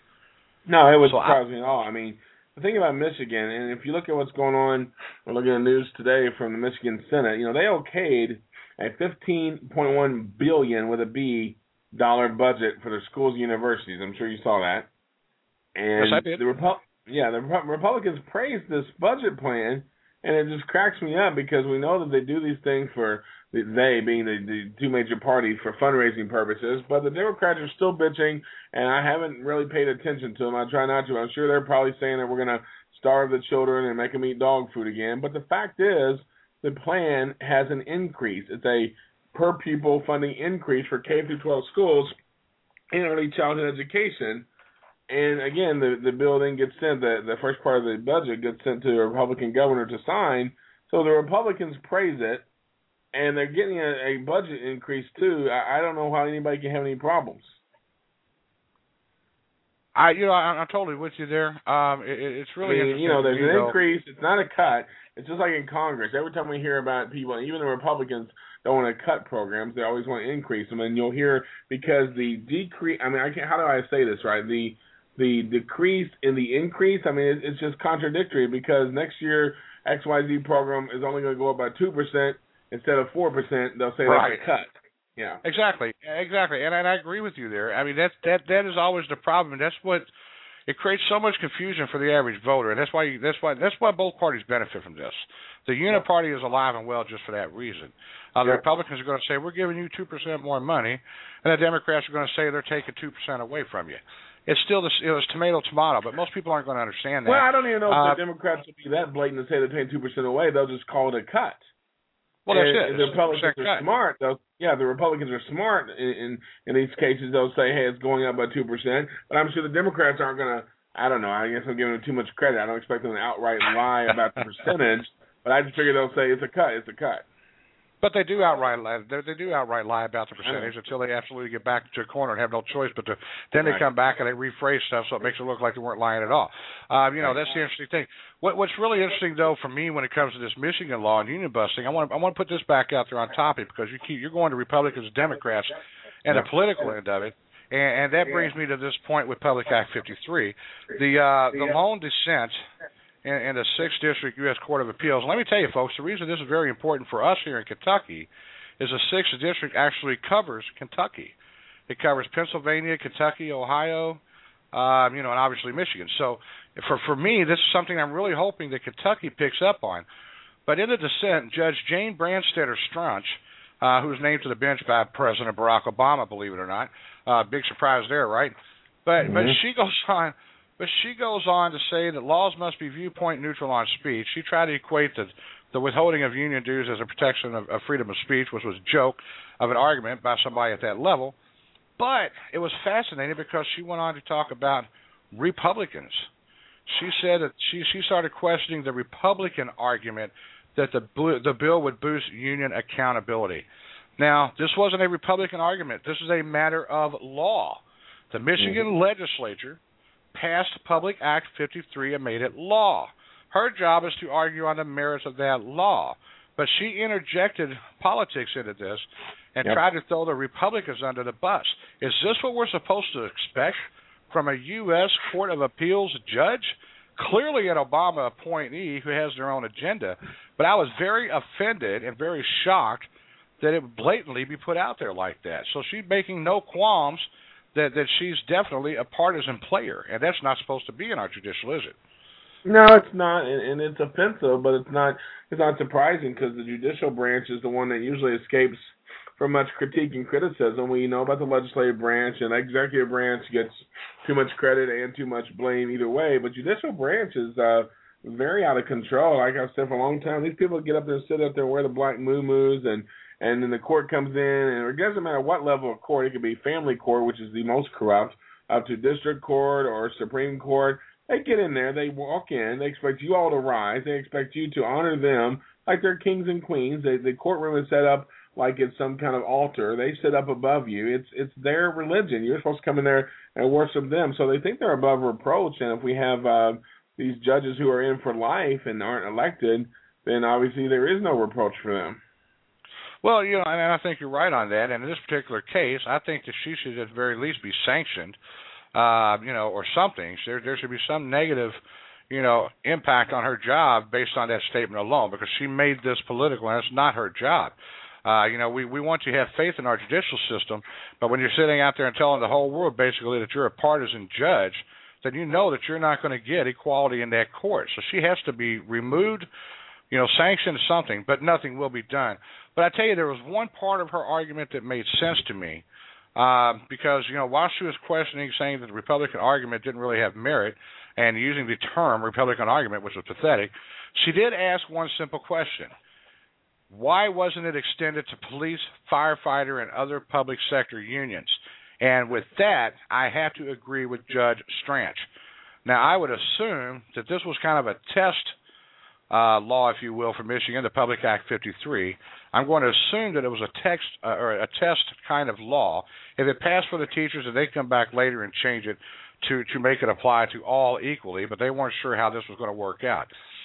No, it would surprise me at all. I mean, the thing about Michigan, and if you look at what's going on, we're looking at the news today from the Michigan Senate, they okayed a $15.1 billion with a B dollar budget for their schools and universities. I'm sure you saw that. And yes, I did. Republicans praise this budget plan, and it just cracks me up because we know that they do these things for they being the two major parties for fundraising purposes, but the Democrats are still bitching, and I haven't really paid attention to them. I try not to. I'm sure they're probably saying that we're going to starve the children and make them eat dog food again, but the fact is the plan has an increase. It's a per pupil funding increase for K through 12 schools in early childhood education. And again, the bill then gets sent, the first part of the budget gets sent to a Republican governor to sign. So the Republicans praise it, and they're getting a budget increase too. I don't know how anybody can have any problems. I'm totally with you there. It's really interesting. There's an increase. It's not a cut. It's just like in Congress. Every time we hear about people, even the Republicans don't want to cut programs, they always want to increase them. And you'll hear because the decrease. I mean, how do I say this right? The decrease in the increase. I mean, it's just contradictory because next year XYZ program is only going to go up by 2% instead of 4%. They'll say that's a cut. Yeah, exactly, and I agree with you there. I mean, that is always the problem, and that's what it creates so much confusion for the average voter, and that's why both parties benefit from this. The Uniparty is alive and well just for that reason. The Republicans are going to say we're giving you 2% more money, and the Democrats are going to say they're taking 2% away from you. It's still it's tomato, but most people aren't going to understand that. Well, I don't even know if the Democrats will be that blatant to say they're taking 2% away. They'll just call it a cut. Well, that's it. The Republicans are smart. The Republicans are smart in these cases. They'll say, hey, it's going up by 2%. But I'm sure the Democrats aren't going to, I don't know, I guess I'm giving them too much credit. I don't expect them to outright lie about the percentage. But I just figure they'll say it's a cut. But they do outright lie. They do outright lie about the percentage until they absolutely get back to a corner and have no choice but to. Then they come back and they rephrase stuff so it makes it look like they weren't lying at all. That's the interesting thing. What's really interesting though for me when it comes to this Michigan law and union busting, I want to put this back out there on topic because you're going to Republicans, Democrats, and the political end of it. And that brings me to this point with Public Act 53, the lone dissent in the 6th District U.S. Court of Appeals. And let me tell you, folks, the reason this is very important for us here in Kentucky is the 6th District actually covers Kentucky. It covers Pennsylvania, Kentucky, Ohio, and obviously Michigan. So for me, this is something I'm really hoping that Kentucky picks up on. But in the dissent, Judge Jane Branstetter Straunch, who was named to the bench by President Barack Obama, believe it or not, big surprise there, right? But she goes on. But she goes on to say that laws must be viewpoint neutral on speech. She tried to equate the withholding of union dues as a protection of freedom of speech, which was a joke of an argument by somebody at that level. But it was fascinating because she went on to talk about Republicans. She said that she started questioning the Republican argument that the bill would boost union accountability. Now, this wasn't a Republican argument. This is a matter of law. The Michigan legislature passed Public Act 53 and made it law. Her job is to argue on the merits of that law. But she interjected politics into this and tried to throw the Republicans under the bus. Is this what we're supposed to expect from a U.S. Court of Appeals judge? Clearly an Obama appointee who has their own agenda. But I was very offended and very shocked that it would blatantly be put out there like that. So she's making no qualms that she's definitely a partisan player, and that's not supposed to be in our judicial, is it? No, it's not, and it's offensive, but it's not surprising because the judicial branch is the one that usually escapes from much critique and criticism. We know about the legislative branch, and the executive branch gets too much credit and too much blame either way, but judicial branch is very out of control. Like I've said for a long time, these people get up there and sit up there and wear the black moo-moos, and then the court comes in, and it doesn't matter what level of court. It could be family court, which is the most corrupt, up to district court or Supreme Court. They get in there, they walk in, they expect you all to rise, they expect you to honor them like they're kings and queens. The courtroom is set up like it's some kind of altar. They sit up above you. It's their religion. You're supposed to come in there and worship them. So they think they're above reproach, and if we have these judges who are in for life and aren't elected, then obviously there is no reproach for them. Well, and I think you're right on that. And in this particular case, I think that she should at the very least be sanctioned, or something. There should be some negative, impact on her job based on that statement alone, because she made this political, and it's not her job. We want to have faith in our judicial system, but when you're sitting out there and telling the whole world basically that you're a partisan judge, then you know that you're not going to get equality in that court. So she has to be removed, sanctioned something, but nothing will be done. But I tell you, there was one part of her argument that made sense to me, because, while she was questioning, saying that the Republican argument didn't really have merit, and using the term Republican argument, which was pathetic, she did ask one simple question. Why wasn't it extended to police, firefighter, and other public sector unions? And with that, I have to agree with Judge Stranch. Now, I would assume that this was kind of a test law, if you will, for Michigan, the Public Act 53. I'm going to assume that it was a test kind of law. If it passed for the teachers, then they come back later and change it to make it apply to all equally, but they weren't sure how this was going to work out.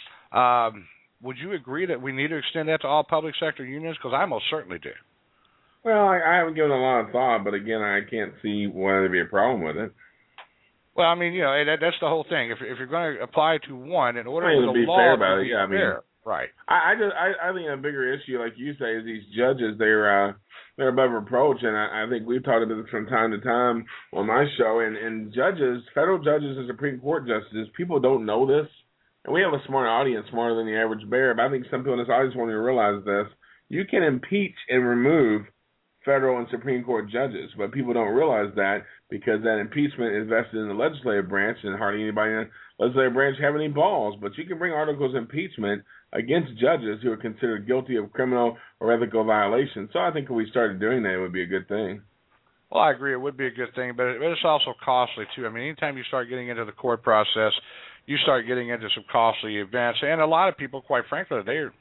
Would you agree that we need to extend that to all public sector unions? Because I most certainly do. Well, I haven't given a lot of thought, but again, I can't see why there'd be a problem with it. Well, I mean, that's the whole thing. If you're going to apply to one, in order for the be law fair about to it, be yeah, fair, right? I think a bigger issue, like you say, is these judges. They're above reproach, and I think we've talked about this from time to time on my show. And judges, federal judges and Supreme Court justices, people don't know this, and we have a smart audience, smarter than the average bear. But I think some people in this audience won't even realize this. You can impeach and remove federal and Supreme Court judges, but people don't realize that because that impeachment is vested in the legislative branch, and hardly anybody in the legislative branch have any balls. But you can bring articles of impeachment against judges who are considered guilty of criminal or ethical violations. So I think if we started doing that, it would be a good thing. Well, I agree. It would be a good thing, but it's also costly, too. I mean, anytime you start getting into the court process, you start getting into some costly events. And a lot of people, quite frankly,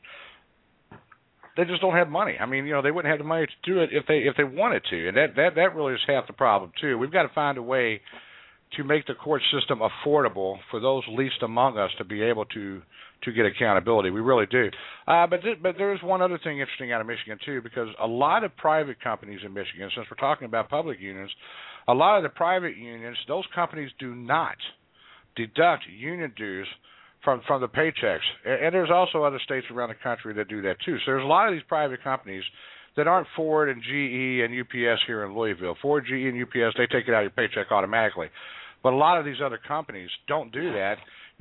they just don't have money. I mean, they wouldn't have the money to do it if they wanted to, and that really is half the problem too. We've got to find a way to make the court system affordable for those least among us to be able to get accountability. We really do. But there is one other thing interesting out of Michigan too, because a lot of private companies in Michigan, since we're talking about public unions, a lot of the private unions, those companies do not deduct union dues from the paychecks. And there's also other states around the country that do that too. So there's a lot of these private companies that aren't Ford and GE and UPS here in Louisville. Ford, GE, and UPS, they take it out of your paycheck automatically. But a lot of these other companies don't do that.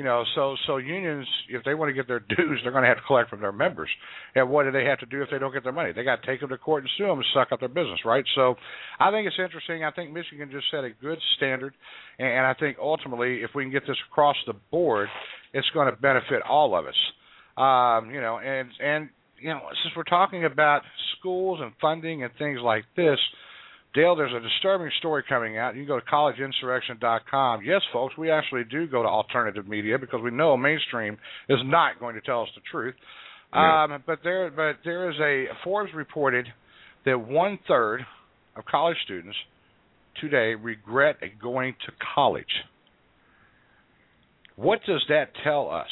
So unions, if they want to get their dues, they're going to have to collect from their members. And what do they have to do if they don't get their money? They got to take them to court and sue them and suck up their business, right? So I think it's interesting. I think Michigan just set a good standard, and I think ultimately if we can get this across the board, it's going to benefit all of us. Since we're talking about schools and funding and things like this, Dale, there's a disturbing story coming out. You can go to collegeinsurrection.com. Yes, folks, we actually do go to alternative media because we know mainstream is not going to tell us the truth. Yeah. But there is Forbes reported that 1/3 of college students today regret going to college. What does that tell us?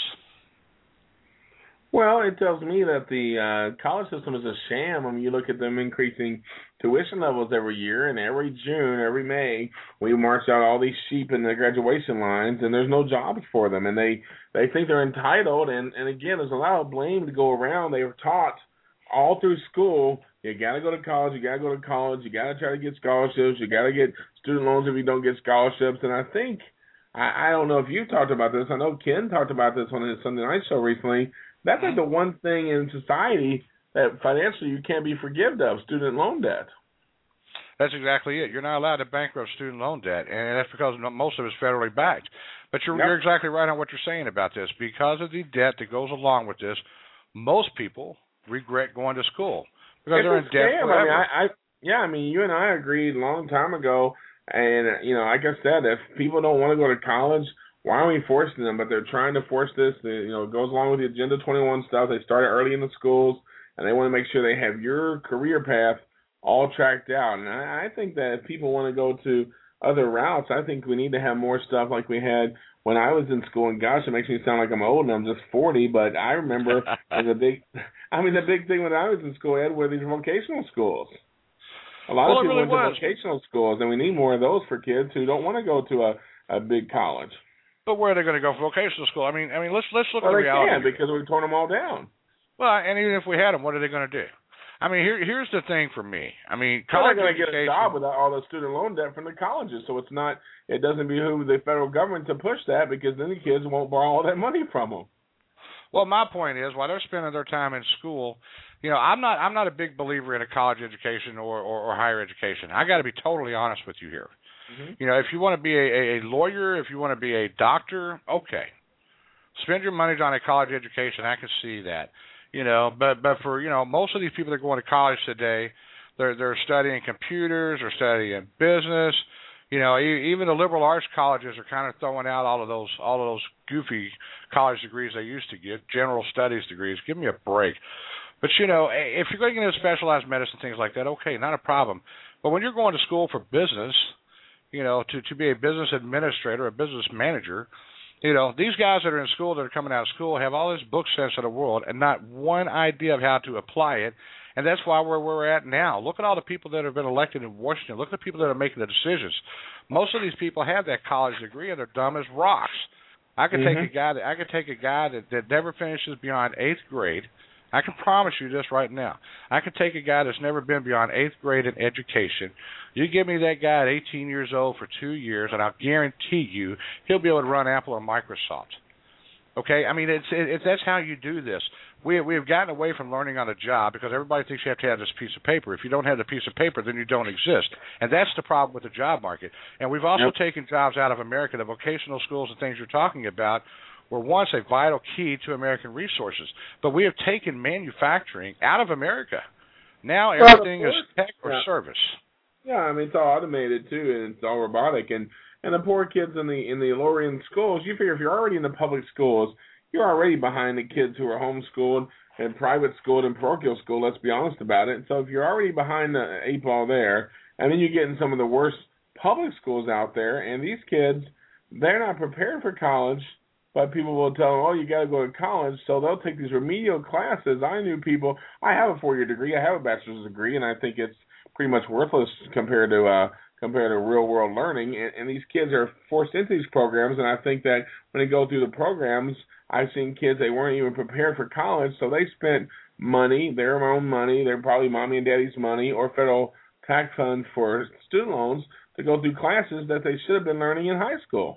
Well, it tells me that the college system is a sham. I mean, you look at them increasing tuition levels every year, and every June, every May, we march out all these sheep in the graduation lines, and there's no jobs for them, and they think they're entitled. And again, there's a lot of blame to go around. They were taught all through school, you got to go to college, you got to go to college, you got to try to get scholarships, you got to get student loans if you don't get scholarships. And I think, I don't know if you've talked about this, I know Ken talked about this on his Sunday night show recently. That's like the one thing in society that financially you can't be forgiven of, student loan debt. That's exactly it. You're not allowed to bankrupt student loan debt, and that's because most of it's federally backed. But you're exactly right on what you're saying about this. Because of the debt that goes along with this, most people regret going to school because they're in debt forever. I mean, you and I agreed a long time ago, and, like I said, if people don't want to go to college, why are we forcing them? But they're trying to force this. It goes along with the Agenda 21 stuff. They started early in the schools, and they want to make sure they have your career path all tracked out. And I think that if people want to go to other routes, I think we need to have more stuff like we had when I was in school. And gosh, it makes me sound like I'm old and I'm just 40, but I remember the big thing when I was in school, Ed, were these vocational schools. A lot of people went to vocational schools, and we need more of those for kids who don't want to go to a big college. But where are they going to go for vocational school? I mean, let's look at the reality. They can't because we've torn them all down. Well, and even if we had them, what are they going to do? I mean, here's the thing for me. I mean, they're college not going to get a education. job without all the student loan debt from the colleges, so it doesn't behoove the federal government to push that, because then the kids won't borrow all that money from them. Well, my point is, while they're spending their time in school, I'm not a big believer in a college education or higher education. I got to be totally honest with you here. Mm-hmm. If you want to be a lawyer, if you want to be a doctor, okay, spend your money on a college education. I can see that. But for most of these people that are going to college today, they're studying computers, they're studying business. Even the liberal arts colleges are kind of throwing out all of those goofy college degrees they used to get, general studies degrees. Give me a break. But if you're going to get into specialized medicine, things like that, okay, not a problem. But when you're going to school for business, to be a business administrator, a business manager. These guys that are in school, that are coming out of school, have all this book sense of the world and not one idea of how to apply it. And that's why we're at now. Look at all the people that have been elected in Washington. Look at the people that are making the decisions. Most of these people have that college degree, and they're dumb as rocks. I could take a guy that never finishes beyond 8th grade. I can promise you this right now. I could take a guy that's never been beyond 8th grade in education. You give me that guy at 18 years old for 2 years, and I'll guarantee you he'll be able to run Apple or Microsoft. Okay? I mean, that's how you do this. We have gotten away from learning on the job because everybody thinks you have to have this piece of paper. If you don't have the piece of paper, then you don't exist. And that's the problem with the job market. And we've also taken jobs out of America. The vocational schools and things you're talking about were once a vital key to American resources. But we have taken manufacturing out of America. Now everything is tech or service. Yeah, I mean, it's all automated, too, and it's all robotic. And the poor kids in the lower-end schools, you figure if you're already in the public schools, you're already behind the kids who are homeschooled and private schooled and parochial school, let's be honest about it. So if you're already behind the 8 ball there, and then you get in some of the worst public schools out there, and these kids, they're not prepared for college, but people will tell them, oh, you got to go to college, so they'll take these remedial classes. I knew people, I have a 4-year degree, I have a bachelor's degree, and I think it's pretty much worthless compared to real-world learning, and these kids are forced into these programs, and I think that when they go through the programs, I've seen kids, they weren't even prepared for college, so they spent money, their own money, they're probably mommy and daddy's money, or federal tax funds for student loans to go through classes that they should have been learning in high school.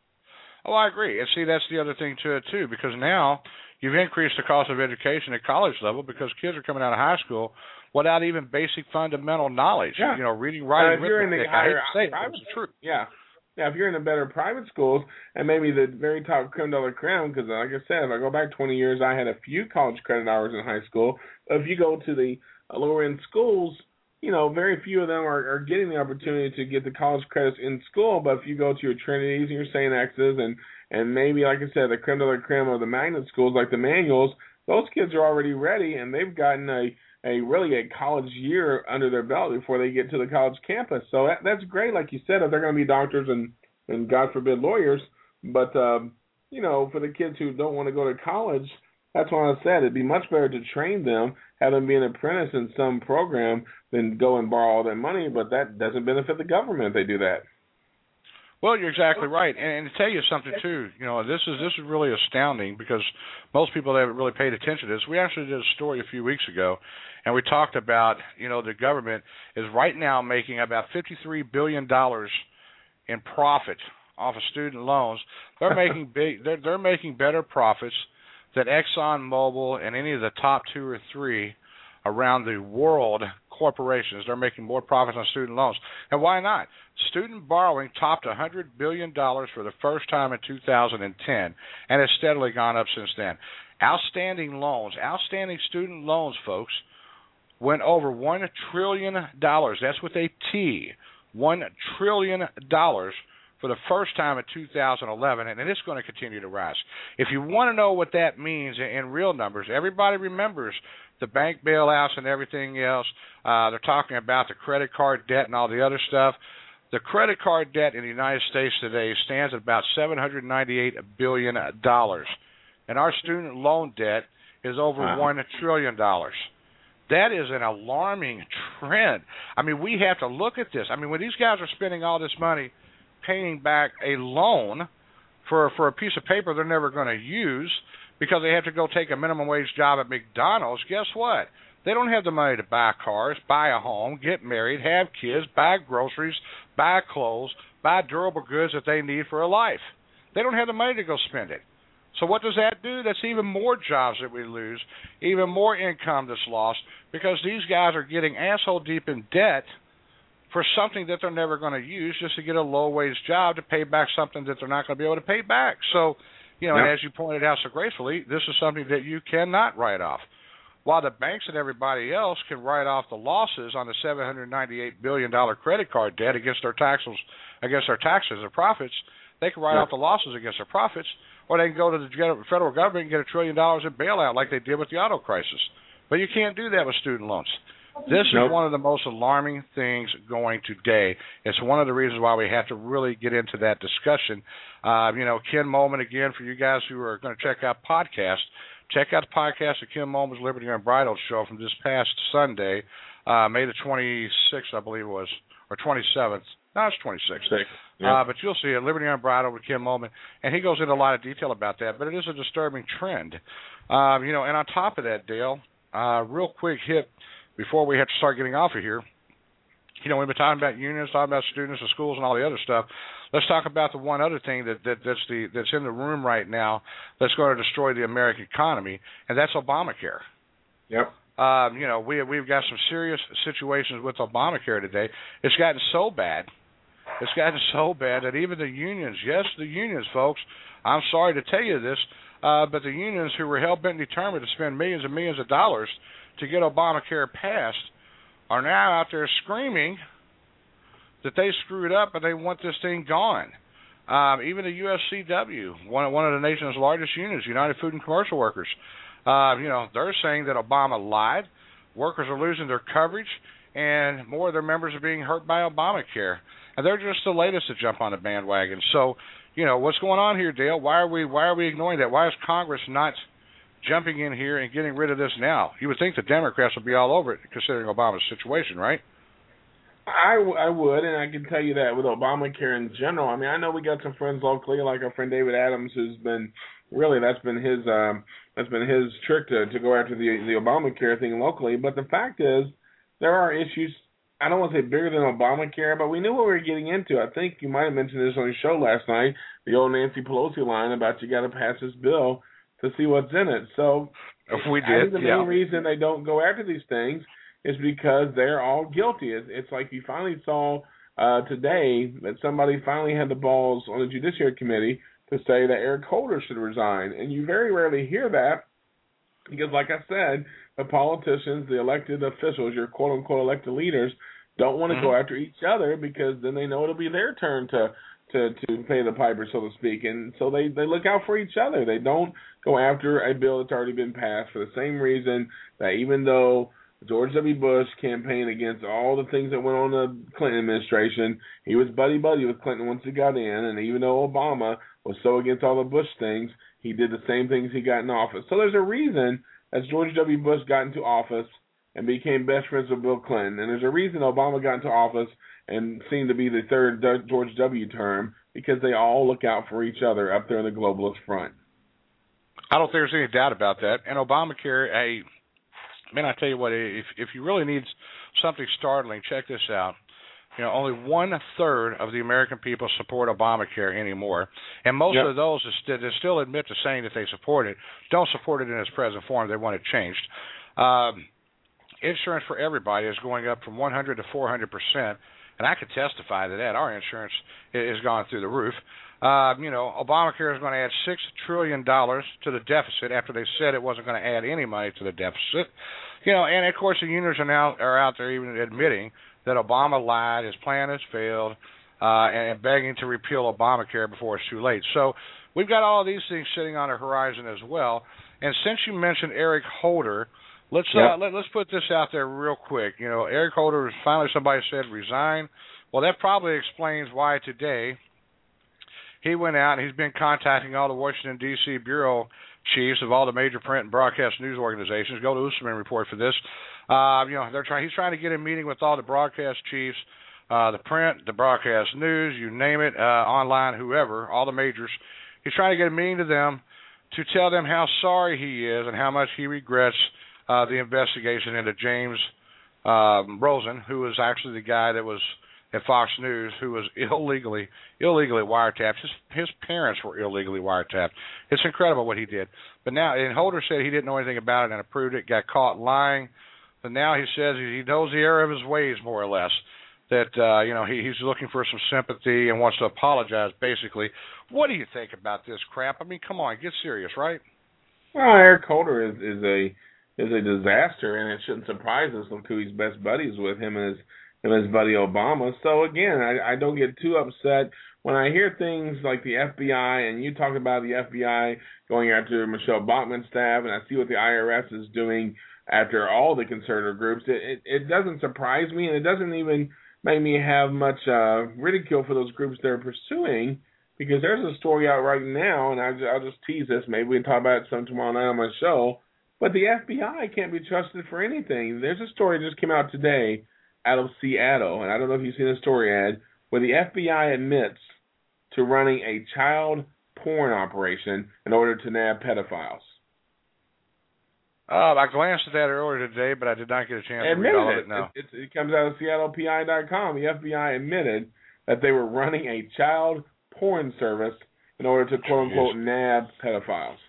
Oh, I agree. And see, that's the other thing to it, too, because now you've increased the cost of education at college level because kids are coming out of high school without even basic fundamental knowledge. Yeah. Reading, writing, arithmetic. I hate to say it, but it's true. Yeah. Now, if you're in the better private schools, and maybe the very top creme de la creme, because like I said, if I go back 20 years, I had a few college credit hours in high school. But if you go to the lower-end schools, very few of them are getting the opportunity to get the college credits in school. But if you go to your Trinities and your St. X's and maybe, like I said, the creme de la creme of the magnet schools like the Manuals, those kids are already ready, and they've gotten a college year under their belt before they get to the college campus. So that's great, like you said, if they're going to be doctors and God forbid lawyers. But, for the kids who don't want to go to college, that's why I said it'd be much better to train them, have them be an apprentice in some program than go and borrow all that money. But that doesn't benefit the government if they do that. Well, you're exactly right, and to tell you something too, this is really astounding because most people haven't really paid attention to this. We actually did a story a few weeks ago, and we talked about the government is right now making about $53 billion in profit off of student loans. They're making they're making better profits than ExxonMobil and any of the top 2 or 3 around the world corporations. They're making more profits on student loans. And why not? Student borrowing topped $100 billion for the first time in 2010, and it's steadily gone up since then. Outstanding student loans, folks, went over $1 trillion. That's with a T, $1 trillion for the first time in 2011, and it's going to continue to rise. If you want to know what that means in real numbers, everybody remembers the bank bailouts and everything else. They're talking about the credit card debt and all the other stuff. The credit card debt in the United States today stands at about $798 billion, and our student loan debt is over $1 trillion. That is an alarming trend. I mean, we have to look at this. I mean, when these guys are spending all this money paying back a loan for a piece of paper they're never going to use because they have to go take a minimum wage job at McDonald's, guess what? They don't have the money to buy cars, buy a home, get married, have kids, buy groceries, buy clothes, buy durable goods that they need for a life. They don't have the money to go spend it. So what does that do? That's even more jobs that we lose, even more income that's lost, because these guys are getting asshole deep in debt for something that they're never going to use just to get a low-wage job to pay back something that they're not going to be able to pay back. So, and as you pointed out so gracefully, this is something that you cannot write off. While the banks and everybody else can write off the losses on the $798 billion credit card debt against their taxes or profits, they can write off the losses against their profits, or they can go to the federal government and get $1 trillion in bailout like they did with the auto crisis. But you can't do that with student loans. This is one of the most alarming things going today. It's one of the reasons why we have to really get into that discussion. Ken Mollman, again, for you guys who are going to check out podcasts, check out the podcast of Ken Mollman's Liberty Unbridled show from this past Sunday, May the 26th, I believe it was, or 27th. No, it's 26th. But you'll see it, Liberty Unbridled with Ken Mollman, and he goes into a lot of detail about that. But it is a disturbing trend. And on top of that, Dale, real quick hit before we have to start getting off of here. We've been talking about unions, talking about students and schools and all the other stuff. Let's talk about the one other thing that's in the room right now that's going to destroy the American economy, and that's Obamacare. Yep. We've got some serious situations with Obamacare today. It's gotten so bad that even the unions, yes, the unions, folks, I'm sorry to tell you this, but the unions who were hell-bent and determined to spend millions and millions of dollars to get Obamacare passed are now out there screaming that they screwed up and they want this thing gone. Even the UFCW, one of the nation's largest unions, United Food and Commercial Workers, they're saying that Obama lied, workers are losing their coverage, and more of their members are being hurt by Obamacare. And they're just the latest to jump on the bandwagon. So, what's going on here, Dale? Why are we ignoring that? Why is Congress not jumping in here and getting rid of this now? You would think the Democrats would be all over it, considering Obama's situation, right? I would, and I can tell you that with Obamacare in general. I mean, I know we got some friends locally, like our friend David Adams, who's been really that's been his trick to go after the Obamacare thing locally. But the fact is, there are issues. I don't want to say bigger than Obamacare, but we knew what we were getting into. I think you might have mentioned this on your show last night, the old Nancy Pelosi line about you got to pass this bill to see what's in it. So we did. I think the main reason they don't go after these things is because they're all guilty. It's like you finally saw today that somebody finally had the balls on the Judiciary Committee to say that Eric Holder should resign. And you very rarely hear that because, like I said, the politicians, the elected officials, your quote-unquote elected leaders, don't want to go after each other because then they know it'll be their turn to pay the piper, so to speak. And so they look out for each other. They don't go after a bill that's already been passed for the same reason that even though George W. Bush campaigned against all the things that went on in the Clinton administration, he was buddy-buddy with Clinton once he got in, and even though Obama was so against all the Bush things, he did the same things he got in office. So there's a reason as George W. Bush got into office and became best friends with Bill Clinton, and there's a reason Obama got into office and seemed to be the third George W. term, because they all look out for each other up there in the globalist front. I don't think there's any doubt about that. And Obamacare, I tell you what, if you really need something startling, check this out. Only 1/3 of the American people support Obamacare anymore, and most of those that still admit to saying that they support it don't support it in its present form. They want it changed. Insurance for everybody is going up from 100 to 400%, and I can testify to that. Our insurance has gone through the roof. Obamacare is going to add $6 trillion to the deficit after they said it wasn't going to add any money to the deficit. And of course the unions are out there even admitting that Obama lied, his plan has failed, and begging to repeal Obamacare before it's too late. So we've got all of these things sitting on the horizon as well. And since you mentioned Eric Holder, let's put this out there real quick. Eric Holder, finally somebody said resign. Well, that probably explains why today he went out and he's been contacting all the Washington, D.C. bureau chiefs of all the major print and broadcast news organizations. Go to Usman Report for this. He's trying to get a meeting with all the broadcast chiefs, the print, the broadcast news, you name it, online, whoever, all the majors. He's trying to get a meeting to them to tell them how sorry he is and how much he regrets the investigation into James Rosen, who was actually the guy that was at Fox News, who was illegally wiretapped. His parents were illegally wiretapped. It's incredible what he did. But now, and Holder said he didn't know anything about it and approved it, got caught lying. But now he says he knows the error of his ways, more or less. That he's looking for some sympathy and wants to apologize, basically. What do you think about this crap? I mean, come on, get serious, right? Well, Eric Holder is a disaster, and it shouldn't surprise us. Look who he's best buddies with, him and his buddy Obama. So again, I don't get too upset when I hear things like the FBI, and you talk about the FBI going after Michelle Bachmann's staff, and I see what the IRS is doing after all the conservative groups. It doesn't surprise me, and it doesn't even make me have much ridicule for those groups they're pursuing, because there's a story out right now, and I'll just tease this. Maybe we can talk about it some tomorrow night on my show. But the FBI can't be trusted for anything. There's a story that just came out today out of Seattle, and I don't know if you've seen the story, Ed, where the FBI admits to running a child porn operation in order to nab pedophiles. I glanced at that earlier today, but I did not get a chance to read all of it. No. It comes out of SeattlePI.com. The FBI admitted that they were running a child porn service in order to, quote-unquote, nab pedophiles.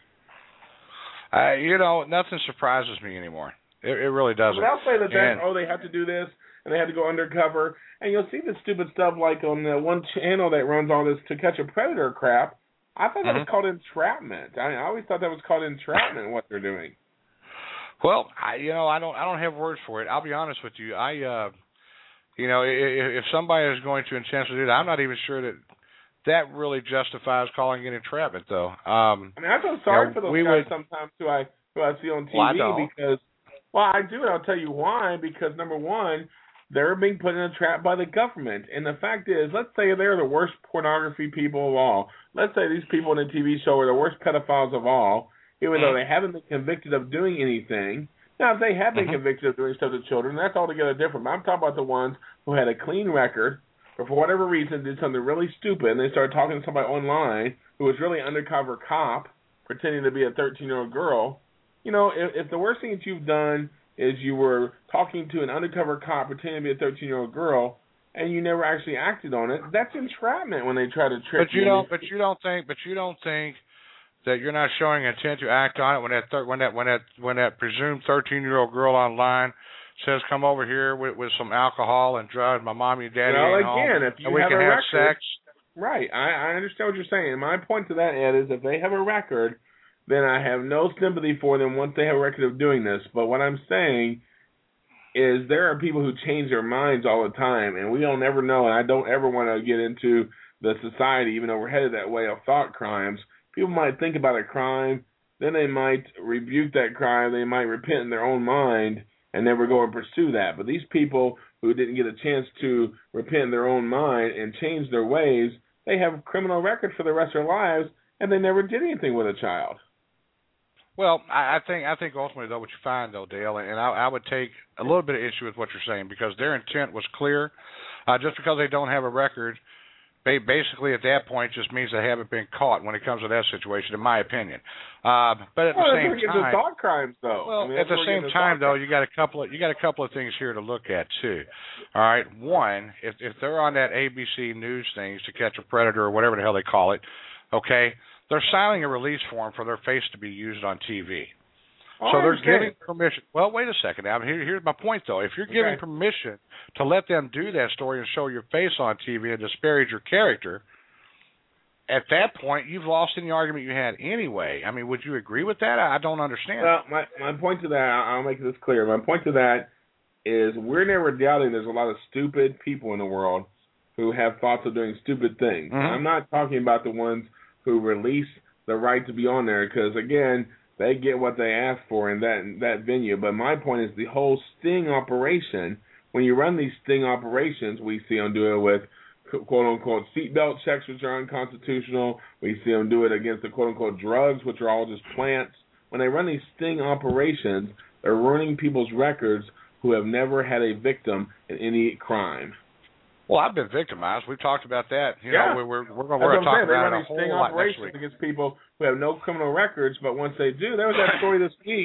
Nothing surprises me anymore. It really doesn't. But I'll say that they have to do this, and they have to go undercover. And you'll see this stupid stuff like on the one channel that runs all this To Catch a Predator crap. I thought that was called entrapment. I always thought that was called entrapment, what they're doing. Well, I don't have words for it. I'll be honest with you. If somebody is going to intentionally do that, I'm not even sure that really justifies calling it entrapment, though. I feel sorry for those guys sometimes who I see on TV because, I do, and I'll tell you why. Because number one, they're being put in a trap by the government, and the fact is, let's say they're the worst pornography people of all. Let's say these people in the TV show are the worst pedophiles of all, even though they haven't been convicted of doing anything. Now, if they have been convicted of doing stuff to children, that's altogether different. But I'm talking about the ones who had a clean record, or for whatever reason did something really stupid, and they started talking to somebody online who was really an undercover cop pretending to be a 13-year-old girl. If the worst thing that you've done is you were talking to an undercover cop pretending to be a 13-year-old girl, and you never actually acted on it, that's entrapment when they try to trick you. But you don't think that you're not showing intent to act on it when that presumed 13-year-old girl online says, "Come over here with some alcohol and drugs. My mommy and daddy ain't home, if you and we have can a have record, sex." Right. I understand what you're saying. My point to that, Ed, is if they have a record, then I have no sympathy for them once they have a record of doing this. But what I'm saying is there are people who change their minds all the time, and we don't ever know, and I don't ever want to get into the society, even though we're headed that way, of thought crimes. People might think about a crime, then they might rebuke that crime, they might repent in their own mind, and never go and pursue that. But these people who didn't get a chance to repent in their own mind and change their ways, they have a criminal record for the rest of their lives, and they never did anything with a child. Well, I think ultimately, though, what you find, though, Dale, and I would take a little bit of issue with what you're saying, because their intent was clear. Just because they don't have a record, basically at that point just means they haven't been caught when it comes to that situation, in my opinion. But at the same time, thought crimes, though. Well, at the same time, though, you got a couple of things here to look at too. All right, one, if they're on that ABC News things, To Catch a Predator or whatever the hell they call it, okay, they're signing a release form for their face to be used on TV. So they're giving permission. Well, wait a second. Now, here's my point, though. If you're giving permission to let them do that story and show your face on TV and disparage your character, at that point, you've lost any argument you had anyway. I mean, would you agree with that? I don't understand. Well, my point to that, I'll make this clear. My point to that is we're never doubting there's a lot of stupid people in the world who have thoughts of doing stupid things. I'm not talking about the ones who release the right to be on there because, again, they get what they ask for in that venue. But my point is the whole sting operation, when you run these sting operations, we see them do it with quote-unquote seatbelt checks, which are unconstitutional. We see them do it against the quote-unquote drugs, which are all just plants. When they run these sting operations, they're ruining people's records who have never had a victim in any crime. Well, I've been victimized. We've talked about that. We're going to talk about it a whole lot next week. Against people who have no criminal records, but once they do, there was that story this week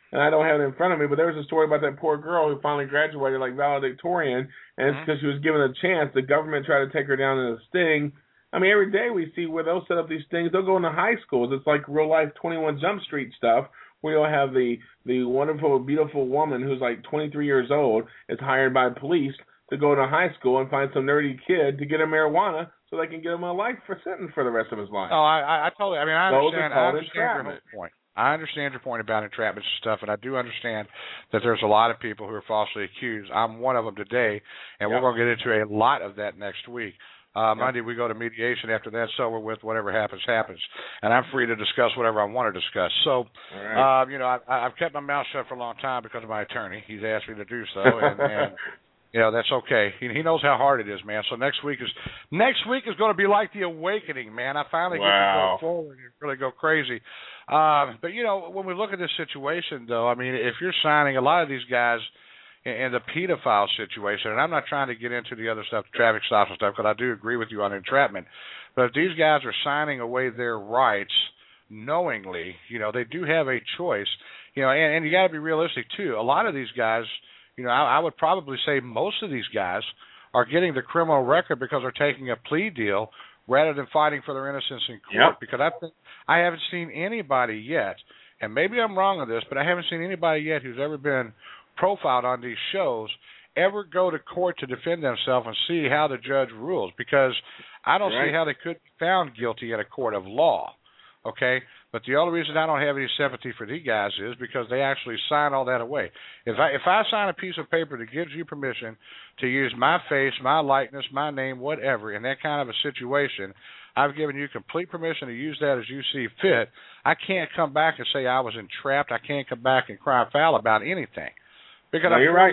and I don't have it in front of me, but there was a story about that poor girl who finally graduated like valedictorian, and it's because she was given a chance. The government tried to take her down in a sting. I mean, every day we see where they'll set up these things. They'll go into high schools. It's like real life 21 Jump Street stuff, where you'll have the wonderful, beautiful woman who's like 23 years old is hired by police to go to high school and find some nerdy kid to get him marijuana so they can get him a life sentence for the rest of his life. Oh, I totally. I mean, I understand your whole point. I understand your point about entrapment and stuff, and I do understand that there's a lot of people who are falsely accused. I'm one of them today, and we're going to get into a lot of that next week. Monday we go to mediation. After that's over with, whatever happens, happens. And I'm free to discuss whatever I want to discuss. So, you know, I've kept my mouth shut for a long time because of my attorney. He's asked me to do so, and you know, that's okay. He knows how hard it is, man. So next week is going to be like the awakening, man. I finally get to go forward and really go crazy. But, you know, when we look at this situation, though, I mean, if you're signing a lot of these guys in the pedophile situation, and I'm not trying to get into the other stuff, the traffic stops and stuff, because I do agree with you on entrapment, but if these guys are signing away their rights knowingly, you know, they do have a choice, you know, and you got to be realistic, too. A lot of these guys, you know, I would probably say most of these guys are getting the criminal record because they're taking a plea deal rather than fighting for their innocence in court, because I haven't seen anybody yet, and maybe I'm wrong on this, but I haven't seen anybody yet who's ever been profiled on these shows ever go to court to defend themselves and see how the judge rules, because I don't see how they could be found guilty in a court of law, okay? But the only reason I don't have any sympathy for these guys is because they actually sign all that away. If I sign a piece of paper that gives you permission to use my face, my likeness, my name, whatever, in that kind of a situation, I've given you complete permission to use that as you see fit. I can't come back and say I was entrapped. I can't come back and cry foul about anything. Because you're right.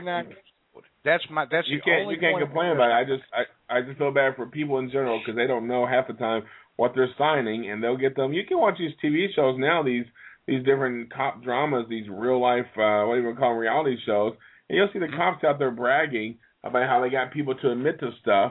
That's you can't complain about it. I just feel bad for people in general because they don't know half the time what they're signing, and they'll get them. You can watch these TV shows now, these different cop dramas, these real life, what do you call them, reality shows, and you'll see the cops out there bragging about how they got people to admit to stuff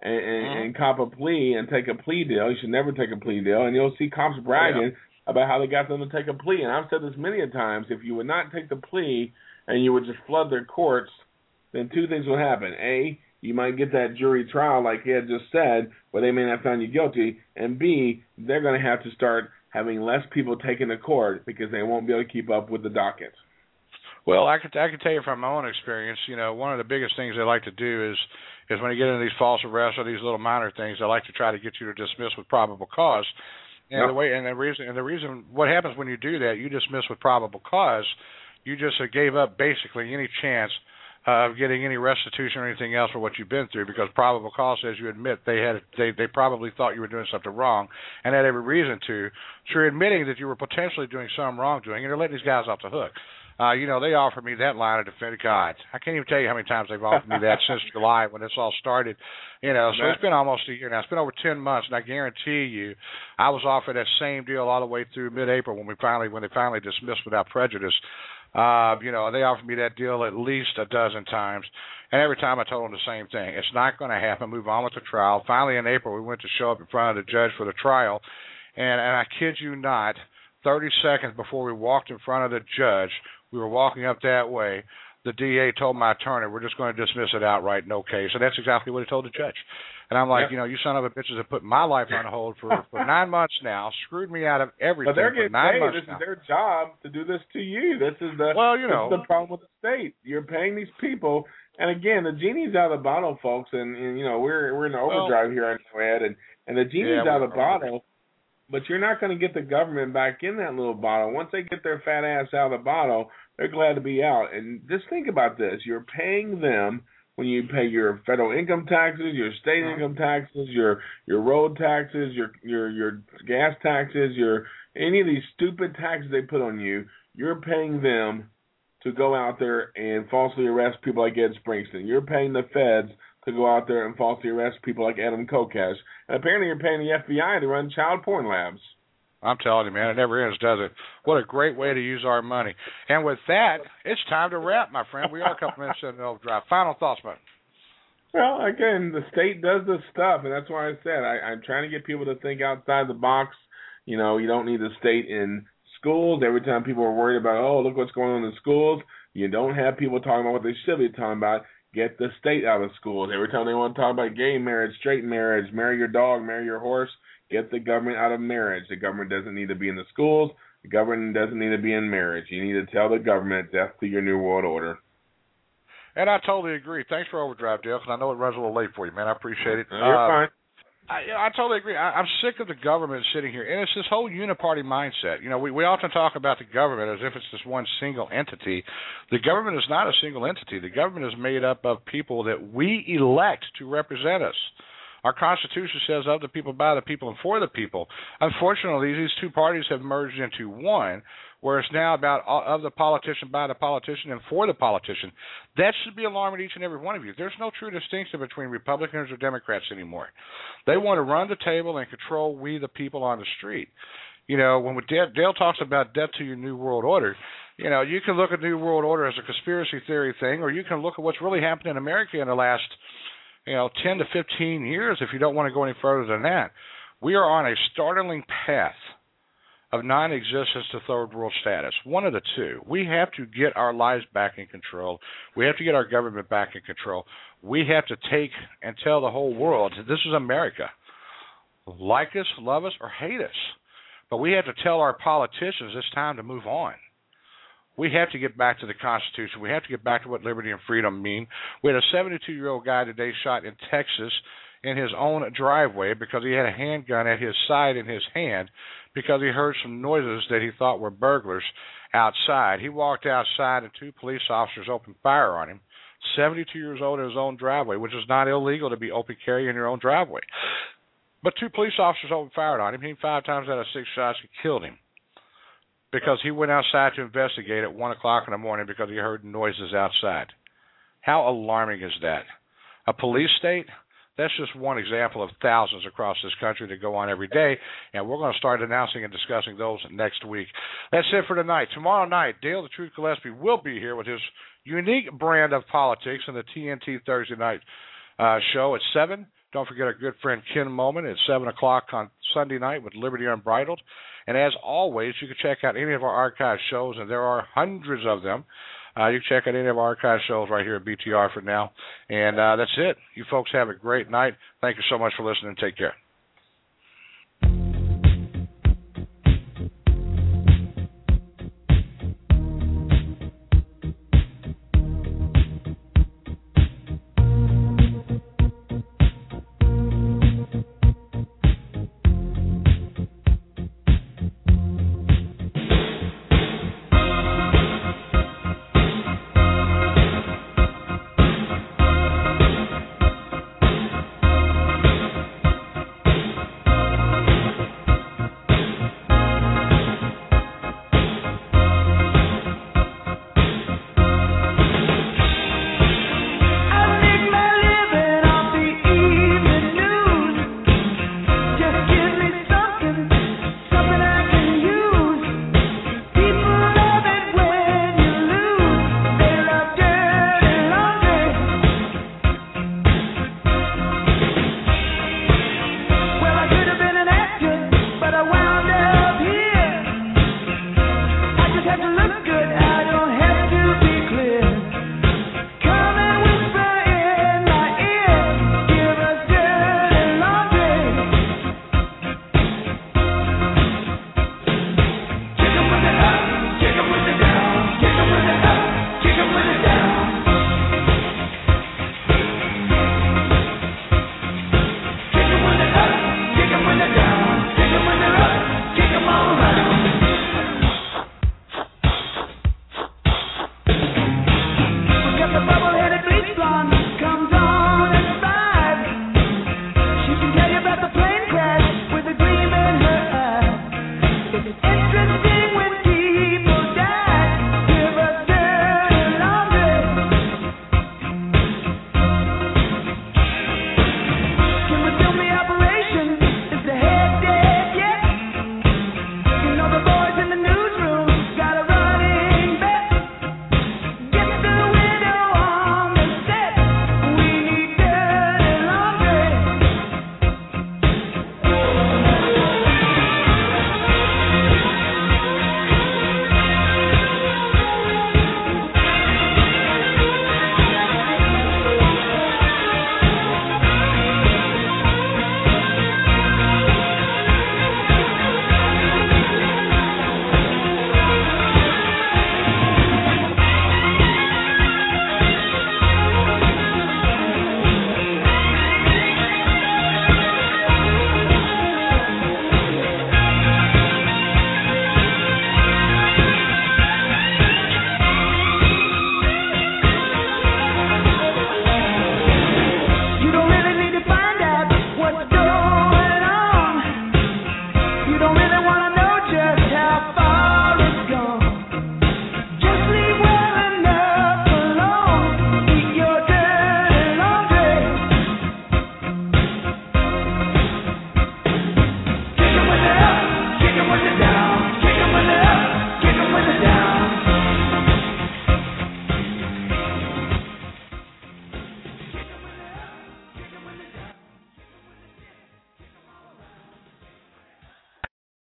and cop a plea and take a plea deal. You should never take a plea deal, and you'll see cops bragging about how they got them to take a plea. And I've said this many a times: if you would not take the plea and you would just flood their courts, then two things would happen. A, you might get that jury trial like Ed just said, where they may not find you guilty. And B, they're going to have to start having less people taken to court because they won't be able to keep up with the docket. Well, I can tell you from my own experience, you know, one of the biggest things they like to do is when you get into these false arrests or these little minor things, they like to try to get you to dismiss with probable cause. And the reason what happens when you do that, you dismiss with probable cause, you just gave up basically any chance of getting any restitution or anything else for what you've been through, because probable cause says you admit they probably thought you were doing something wrong and had every reason to. So you're admitting that you were potentially doing some wrongdoing, and you're letting these guys off the hook. You know, they offered me that line of defense. God, I can't even tell you how many times they've offered me that since July when this all started. You know, so it's been almost a year now. It's been over 10 months, and I guarantee you, I was offered that same deal all the way through mid-April when they finally dismissed without prejudice. You know, they offered me that deal at least a dozen times, and every time I told them the same thing. It's not going to happen. Move on with the trial. Finally, in April, we went to show up in front of the judge for the trial, and I kid you not, 30 seconds before we walked in front of the judge, we were walking up that way, the DA told my attorney, we're just going to dismiss it outright, no case. And that's exactly what he told the judge. And I'm like, you know, you son of a bitches have put my life on hold for 9 months now, screwed me out of everything. But they're getting paid. This is their job to do this to you. This is the problem with the state. You're paying these people. And again, the genie's out of the bottle, folks. And you know, we're in the overdrive here, I know, Ed. And the genie's out of the bottle. But you're not going to get the government back in that little bottle. Once they get their fat ass out of the bottle, they're glad to be out. And just think about this. You're paying them when you pay your federal income taxes, your state income taxes, your road taxes, your gas taxes, any of these stupid taxes they put on you, you're paying them to go out there and falsely arrest people like Ed Springston. You're paying the feds to go out there and falsely arrest people like Adam Kokesh. And apparently you're paying the FBI to run child porn labs. I'm telling you, man, it never ends, does it? What a great way to use our money. And with that, it's time to wrap, my friend. We are a couple minutes in the overdrive. Final thoughts, man. Well, again, the state does this stuff, and that's why I said I'm trying to get people to think outside the box. You know, you don't need the state in schools, every time people are worried about, oh, look what's going on in schools, you don't have people talking about what they should be talking about. Get the state out of schools. Every time they want to talk about gay marriage, straight marriage, marry your dog, marry your horse, get the government out of marriage. The government doesn't need to be in the schools. The government doesn't need to be in marriage. You need to tell the government death to your New World Order. And I totally agree. Thanks for Overdrive, Dale, because I know it runs a little late for you, man. I appreciate it. You're fine. I totally agree. I'm sick of the government sitting here, and it's this whole uniparty mindset. You know, we often talk about the government as if it's this one single entity. The government is not a single entity. The government is made up of people that we elect to represent us. Our Constitution says of the people, by the people, and for the people. Unfortunately, these two parties have merged into one, where it's now about of the politician, by the politician, and for the politician. That should be alarming each and every one of you. There's no true distinction between Republicans or Democrats anymore. They want to run the table and control we, the people, on the street. You know, when Dale talks about death to your New World Order, you know, you can look at New World Order as a conspiracy theory thing, or you can look at what's really happened in America in the last 10 to 15 years, if you don't want to go any further than that. We are on a startling path of non-existence to third world status. One of the two. We have to get our lives back in control. We have to get our government back in control. We have to take and tell the whole world, this is America. Like us, love us, or hate us. But we have to tell our politicians it's time to move on. We have to get back to the Constitution. We have to get back to what liberty and freedom mean. We had a 72-year-old guy today shot in Texas in his own driveway because he had a handgun at his side in his hand because he heard some noises that he thought were burglars outside. He walked outside and two police officers opened fire on him. 72 years old in his own driveway, which is not illegal to be open carry in your own driveway. But two police officers opened fire on him. He 5 times out of 6 shots and killed him, because he went outside to investigate at 1 o'clock in the morning because he heard noises outside. How alarming is that? A police state? That's just one example of thousands across this country that go on every day, and we're going to start announcing and discussing those next week. That's it for tonight. Tomorrow night, Dale the Truth Gillespie will be here with his unique brand of politics in the TNT Thursday night show at 7. Don't forget our good friend Ken Moman at 7 o'clock on Sunday night with Liberty Unbridled. And as always, you can check out any of our archive shows, and there are hundreds of them. You can check out any of our archive shows right here at BTR for now. And that's it. You folks have a great night. Thank you so much for listening. Take care.